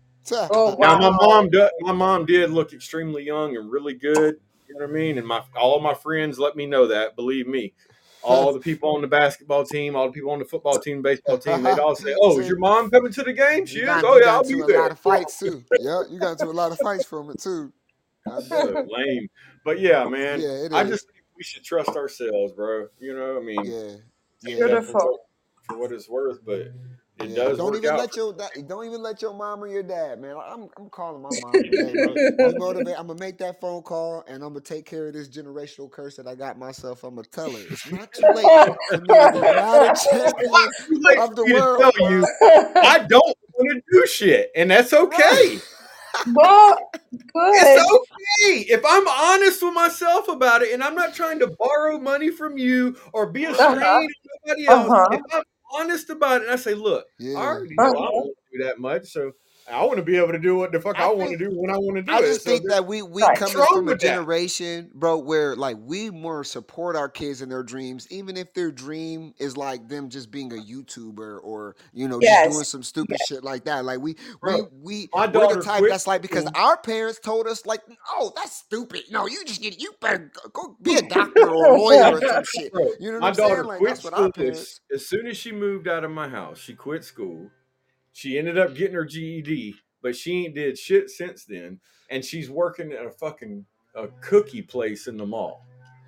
oh, Now wow. my mom did look extremely young and really good. You know what I mean? And all of my friends let me know that. Believe me, all the people on the basketball team, all the people on the football team, baseball team, they'd all say, "Oh, is See, your mom coming to the game? She is. Oh you yeah, got I'll be into a there." lot of fights too. Yeah, you got into a lot of fights from it too. I So bet. lame. But yeah, man, Yeah, it I just is. think we should trust ourselves, bro. You know, I mean, Yeah, take yeah, that Beautiful. for what it's worth, but it yeah. does work out for Don't even let your mom or your dad, man. I'm calling my mom today, bro. You motivate. I'm gonna make that phone call and I'm gonna take care of this generational curse that I got myself. I'm gonna tell her it's not too late for me to be madam it's not champion too late of the for me to world. tell you I don't want to do shit, and that's Right. okay. Well, It's good. okay if I'm honest with myself about it, and I'm not trying to borrow money from you or be a Uh-huh. strain to nobody else. Uh-huh. If I'm honest about it, and I say, "Look, I Yeah. already know I don't Uh-huh. want to do that much, so I want to be able to do what the fuck I I want to think do when I want to I do it." just So think there's that we Right. what's coming wrong from a with that? generation, bro, where like we more support our kids in their dreams, even if their dream is like them just being a YouTuber or just Yes. doing some stupid shit like that. Like Bro, we my we're the daughter type quit that's like because school. our parents told us like, oh, that's stupid. No, you better go be a doctor or a lawyer or some shit. Bro, You know what my I'm saying? daughter Like quit that's what our school parents. as soon as she moved out of my house. She quit school. She ended up getting her GED, but she ain't did shit since then. And she's working at a cookie place in the mall.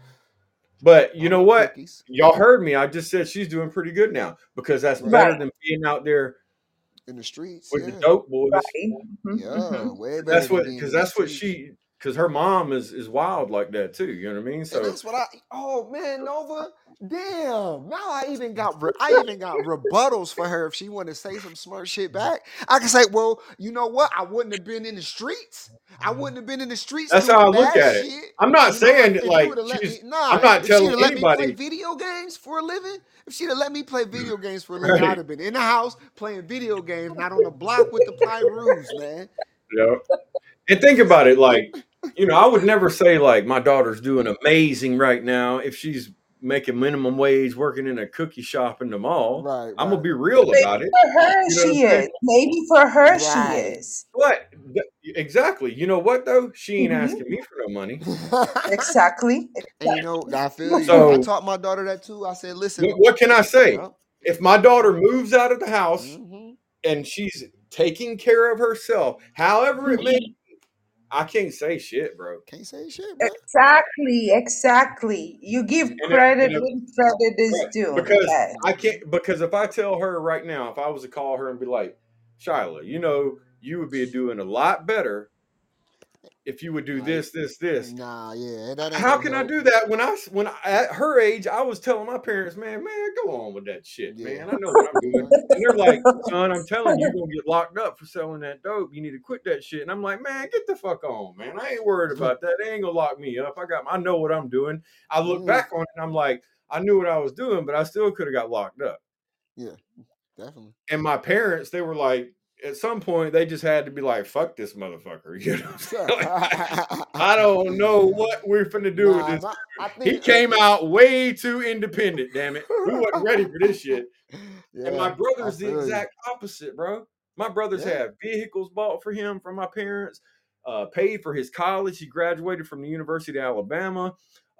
But you I know love what? cookies. Y'all heard me. I just said she's doing pretty good now because that's Right. better Right. than being out there In the streets, with the yeah. dope boys. Right. Mm-hmm. Yeah, way better than being in the That's what streets. because her mom is wild like that too. You know what I mean? And So that's what oh man, Nova. Damn. Now I even got rebuttals for her if she wanted to say some smart shit back. I can say, well, you know what? I wouldn't have been in the streets. I wouldn't have been in the streets that's how I doing look bad at it. shit. I'm not saying that If you like would have let me, she's. I'm not if she'd telling have let me play anybody. video games for a living, if she'd have let me play video games for a living, I'd Right. have been in the house playing video games, not on the block with the Pyrus, man. You know? And think about it, like, I would never say like my daughter's doing amazing right now if she's making minimum wage working in a cookie shop in the mall. Right, I'm gonna right. be real Maybe about it. for her You know what she I'm saying? is. Maybe for her she Right. is. But exactly, you know what though? She ain't Mm-hmm. asking me for no money. Exactly. And I feel you. I So taught my daughter that too. I said, listen, what can I say? yep. If my daughter moves out of the house Hmm. and she's taking care of herself, however it may, Mhm. I can't say shit, bro. Can't say shit, bro. Exactly. Exactly. You give And credit when credit is right, due. because Yes. I can't. Because if I tell her right now, if I was to call her and be like, Shyla, you would be doing a lot better if you would do Like, this. nah, yeah, that ain't How gonna can I help. do that when at her age I was telling my parents, man, go on with that shit, Yeah. man. I know what I'm doing. Right. And they're like, son, I'm telling you, you're gonna get locked up for selling that dope. You need to quit that shit. And I'm like, man, get the fuck on, man. I ain't worried about that. They ain't gonna lock me up. I know what I'm doing. I look Mhm. back on it and I'm like, I knew what I was doing, but I still could have got locked up. Yeah, definitely. And my parents, they were like, at some point, they just had to be like, fuck this motherfucker. You know, like, I don't know what we're finna do with this. I He think. came out way too independent, damn it. We wasn't ready for this shit. And my Yeah, I brother's the feel you. exact opposite, bro. My brothers Yeah. have vehicles bought for him from my parents, paid for his college. He graduated from the University of Alabama.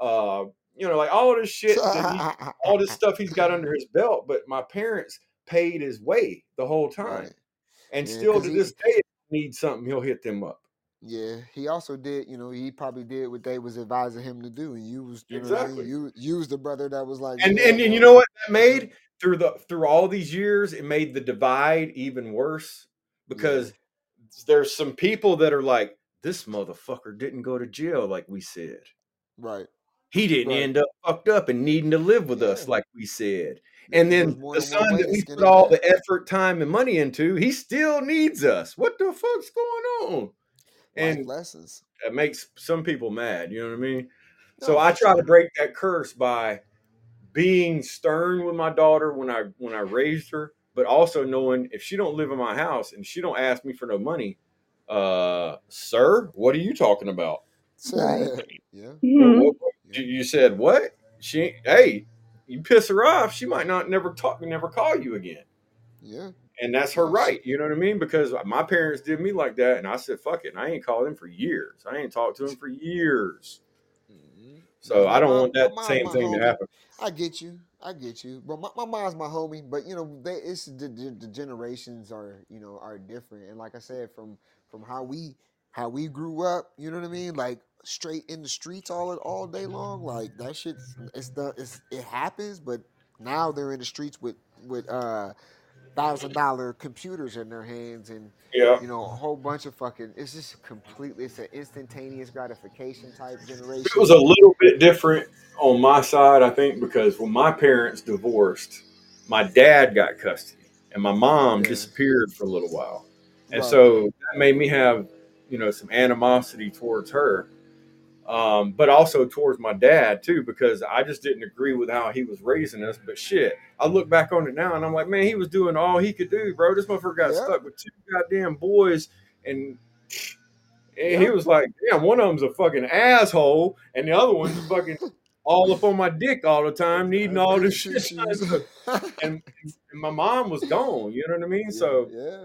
Like all this shit all this stuff he's got under his belt. But my parents paid his way the whole time. Right. And Yeah, still 'cause to he this day, if he needs something, he'll hit them up. yeah, he also did, he probably did what they was advising him to do, and you was, you know what I mean? Exactly. You was the brother that was like, And yeah, you well, know what that made through all these years, it made the divide even worse yeah, because there's some people that are like, this motherfucker didn't go to jail like we said. right, He didn't right, end up fucked up and needing to live with us yeah. like we said. And There's then more the than one son way that to we skin put a all cat. the effort, time, and money into, he still needs us. What the fuck's going on? Life And lessons. that makes some people mad. You know what I mean? So No, I for try to sure. break that curse by being stern with my daughter when I raised her, but also knowing if she don't live in my house and she don't ask me for no money, sir, what are you talking about? Right. Yeah, Mhm. yeah, You said what? Hey, you piss her off, she might not never call you again. yeah, And that's her yeah. right. You know what I mean? Because my parents did me like that, and I said, "Fuck it." And I ain't called him for years. I ain't talked to him for years. Nah, So I don't want my that mom's same my thing to homie. happen. I get you. But my mom's my homie. But it's the generations are different. And like I said, from how we grew up, you know what I mean? Like straight in the streets all day long. Like that shit's it happens. But now they're in the streets with $1,000 computers in their hands and Yeah. a whole bunch of fucking. It's just completely. It's an instantaneous gratification type It was generation. a little bit different on my side, I think, because when my parents divorced, my dad got custody and my mom Yeah. disappeared for a little while. And Right. so that made me have, some animosity towards her. But also towards my dad too, because I just didn't agree with how he was raising us. But shit, I look back on it now and I'm like, man, he was doing all he could do, bro. This motherfucker got Yep. stuck with 2 goddamn boys, and he Yep. was like, damn, one of them's a fucking asshole, and the other one's fucking all up on my dick all the time, needing all Goody this two shit done. shoes. And, and my mom was gone. You know what I mean? Yeah. So Yeah.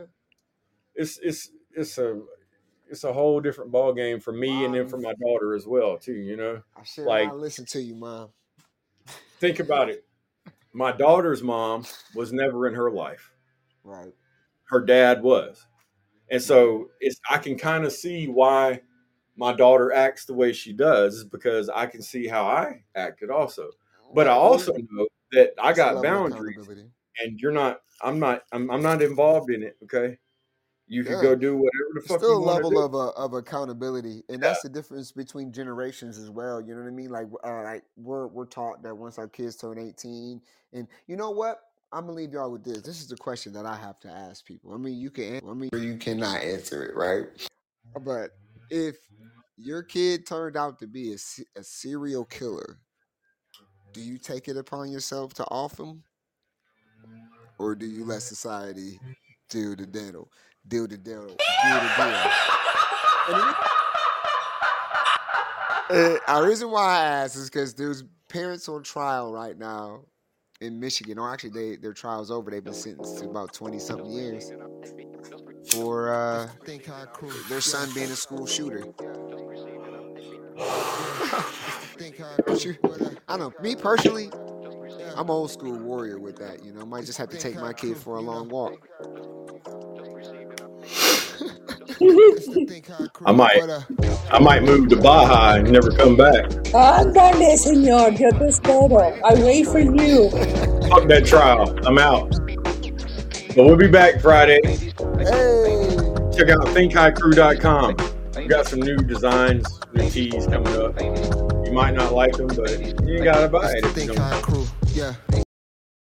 it's a whole different ball game for me, and then for Mom, my daughter as well too. I should Like, not listen to you, Mom. think about it. My daughter's mom was never in her life. Right. Her dad was. And so I can kind of see why my daughter acts the way she does, is because I can see how I acted also. But I Right. Well, also know that I it's a got level of boundaries, accountability. and I'm not involved in it, okay? You could Yeah. go do whatever the It's fuck still you a want to level do. of accountability, and Yeah. that's the difference between generations as well. You know what I mean? Like we're taught that once our kids turn 18, and you know what? I'm gonna leave y'all with this. This is the question that I have to ask people. I mean, you can answer, or you cannot answer it, right? But if your kid turned out to be a serial killer, do you take it upon yourself to off him, or do you let society do the deal, do the deal, do the deal? And the reason why I ask is because there's parents on trial right now in Michigan, or actually their trial's over. They've been sentenced to about 20-something years for their son being a school shooter. I don't know. Me personally, I'm old school warrior with that. Might just have to take my kid for a long walk. I might move to Baja and never come back. Ándale, señor, yo te espero. I wait for you. Fuck that trial. I'm out. But we'll be back Friday. Hey. Check out thinkhighcrew.com. We got some new designs, new tees coming up. You might not like them, but you ain't gotta buy it if you don't. Think High Crew. Yeah.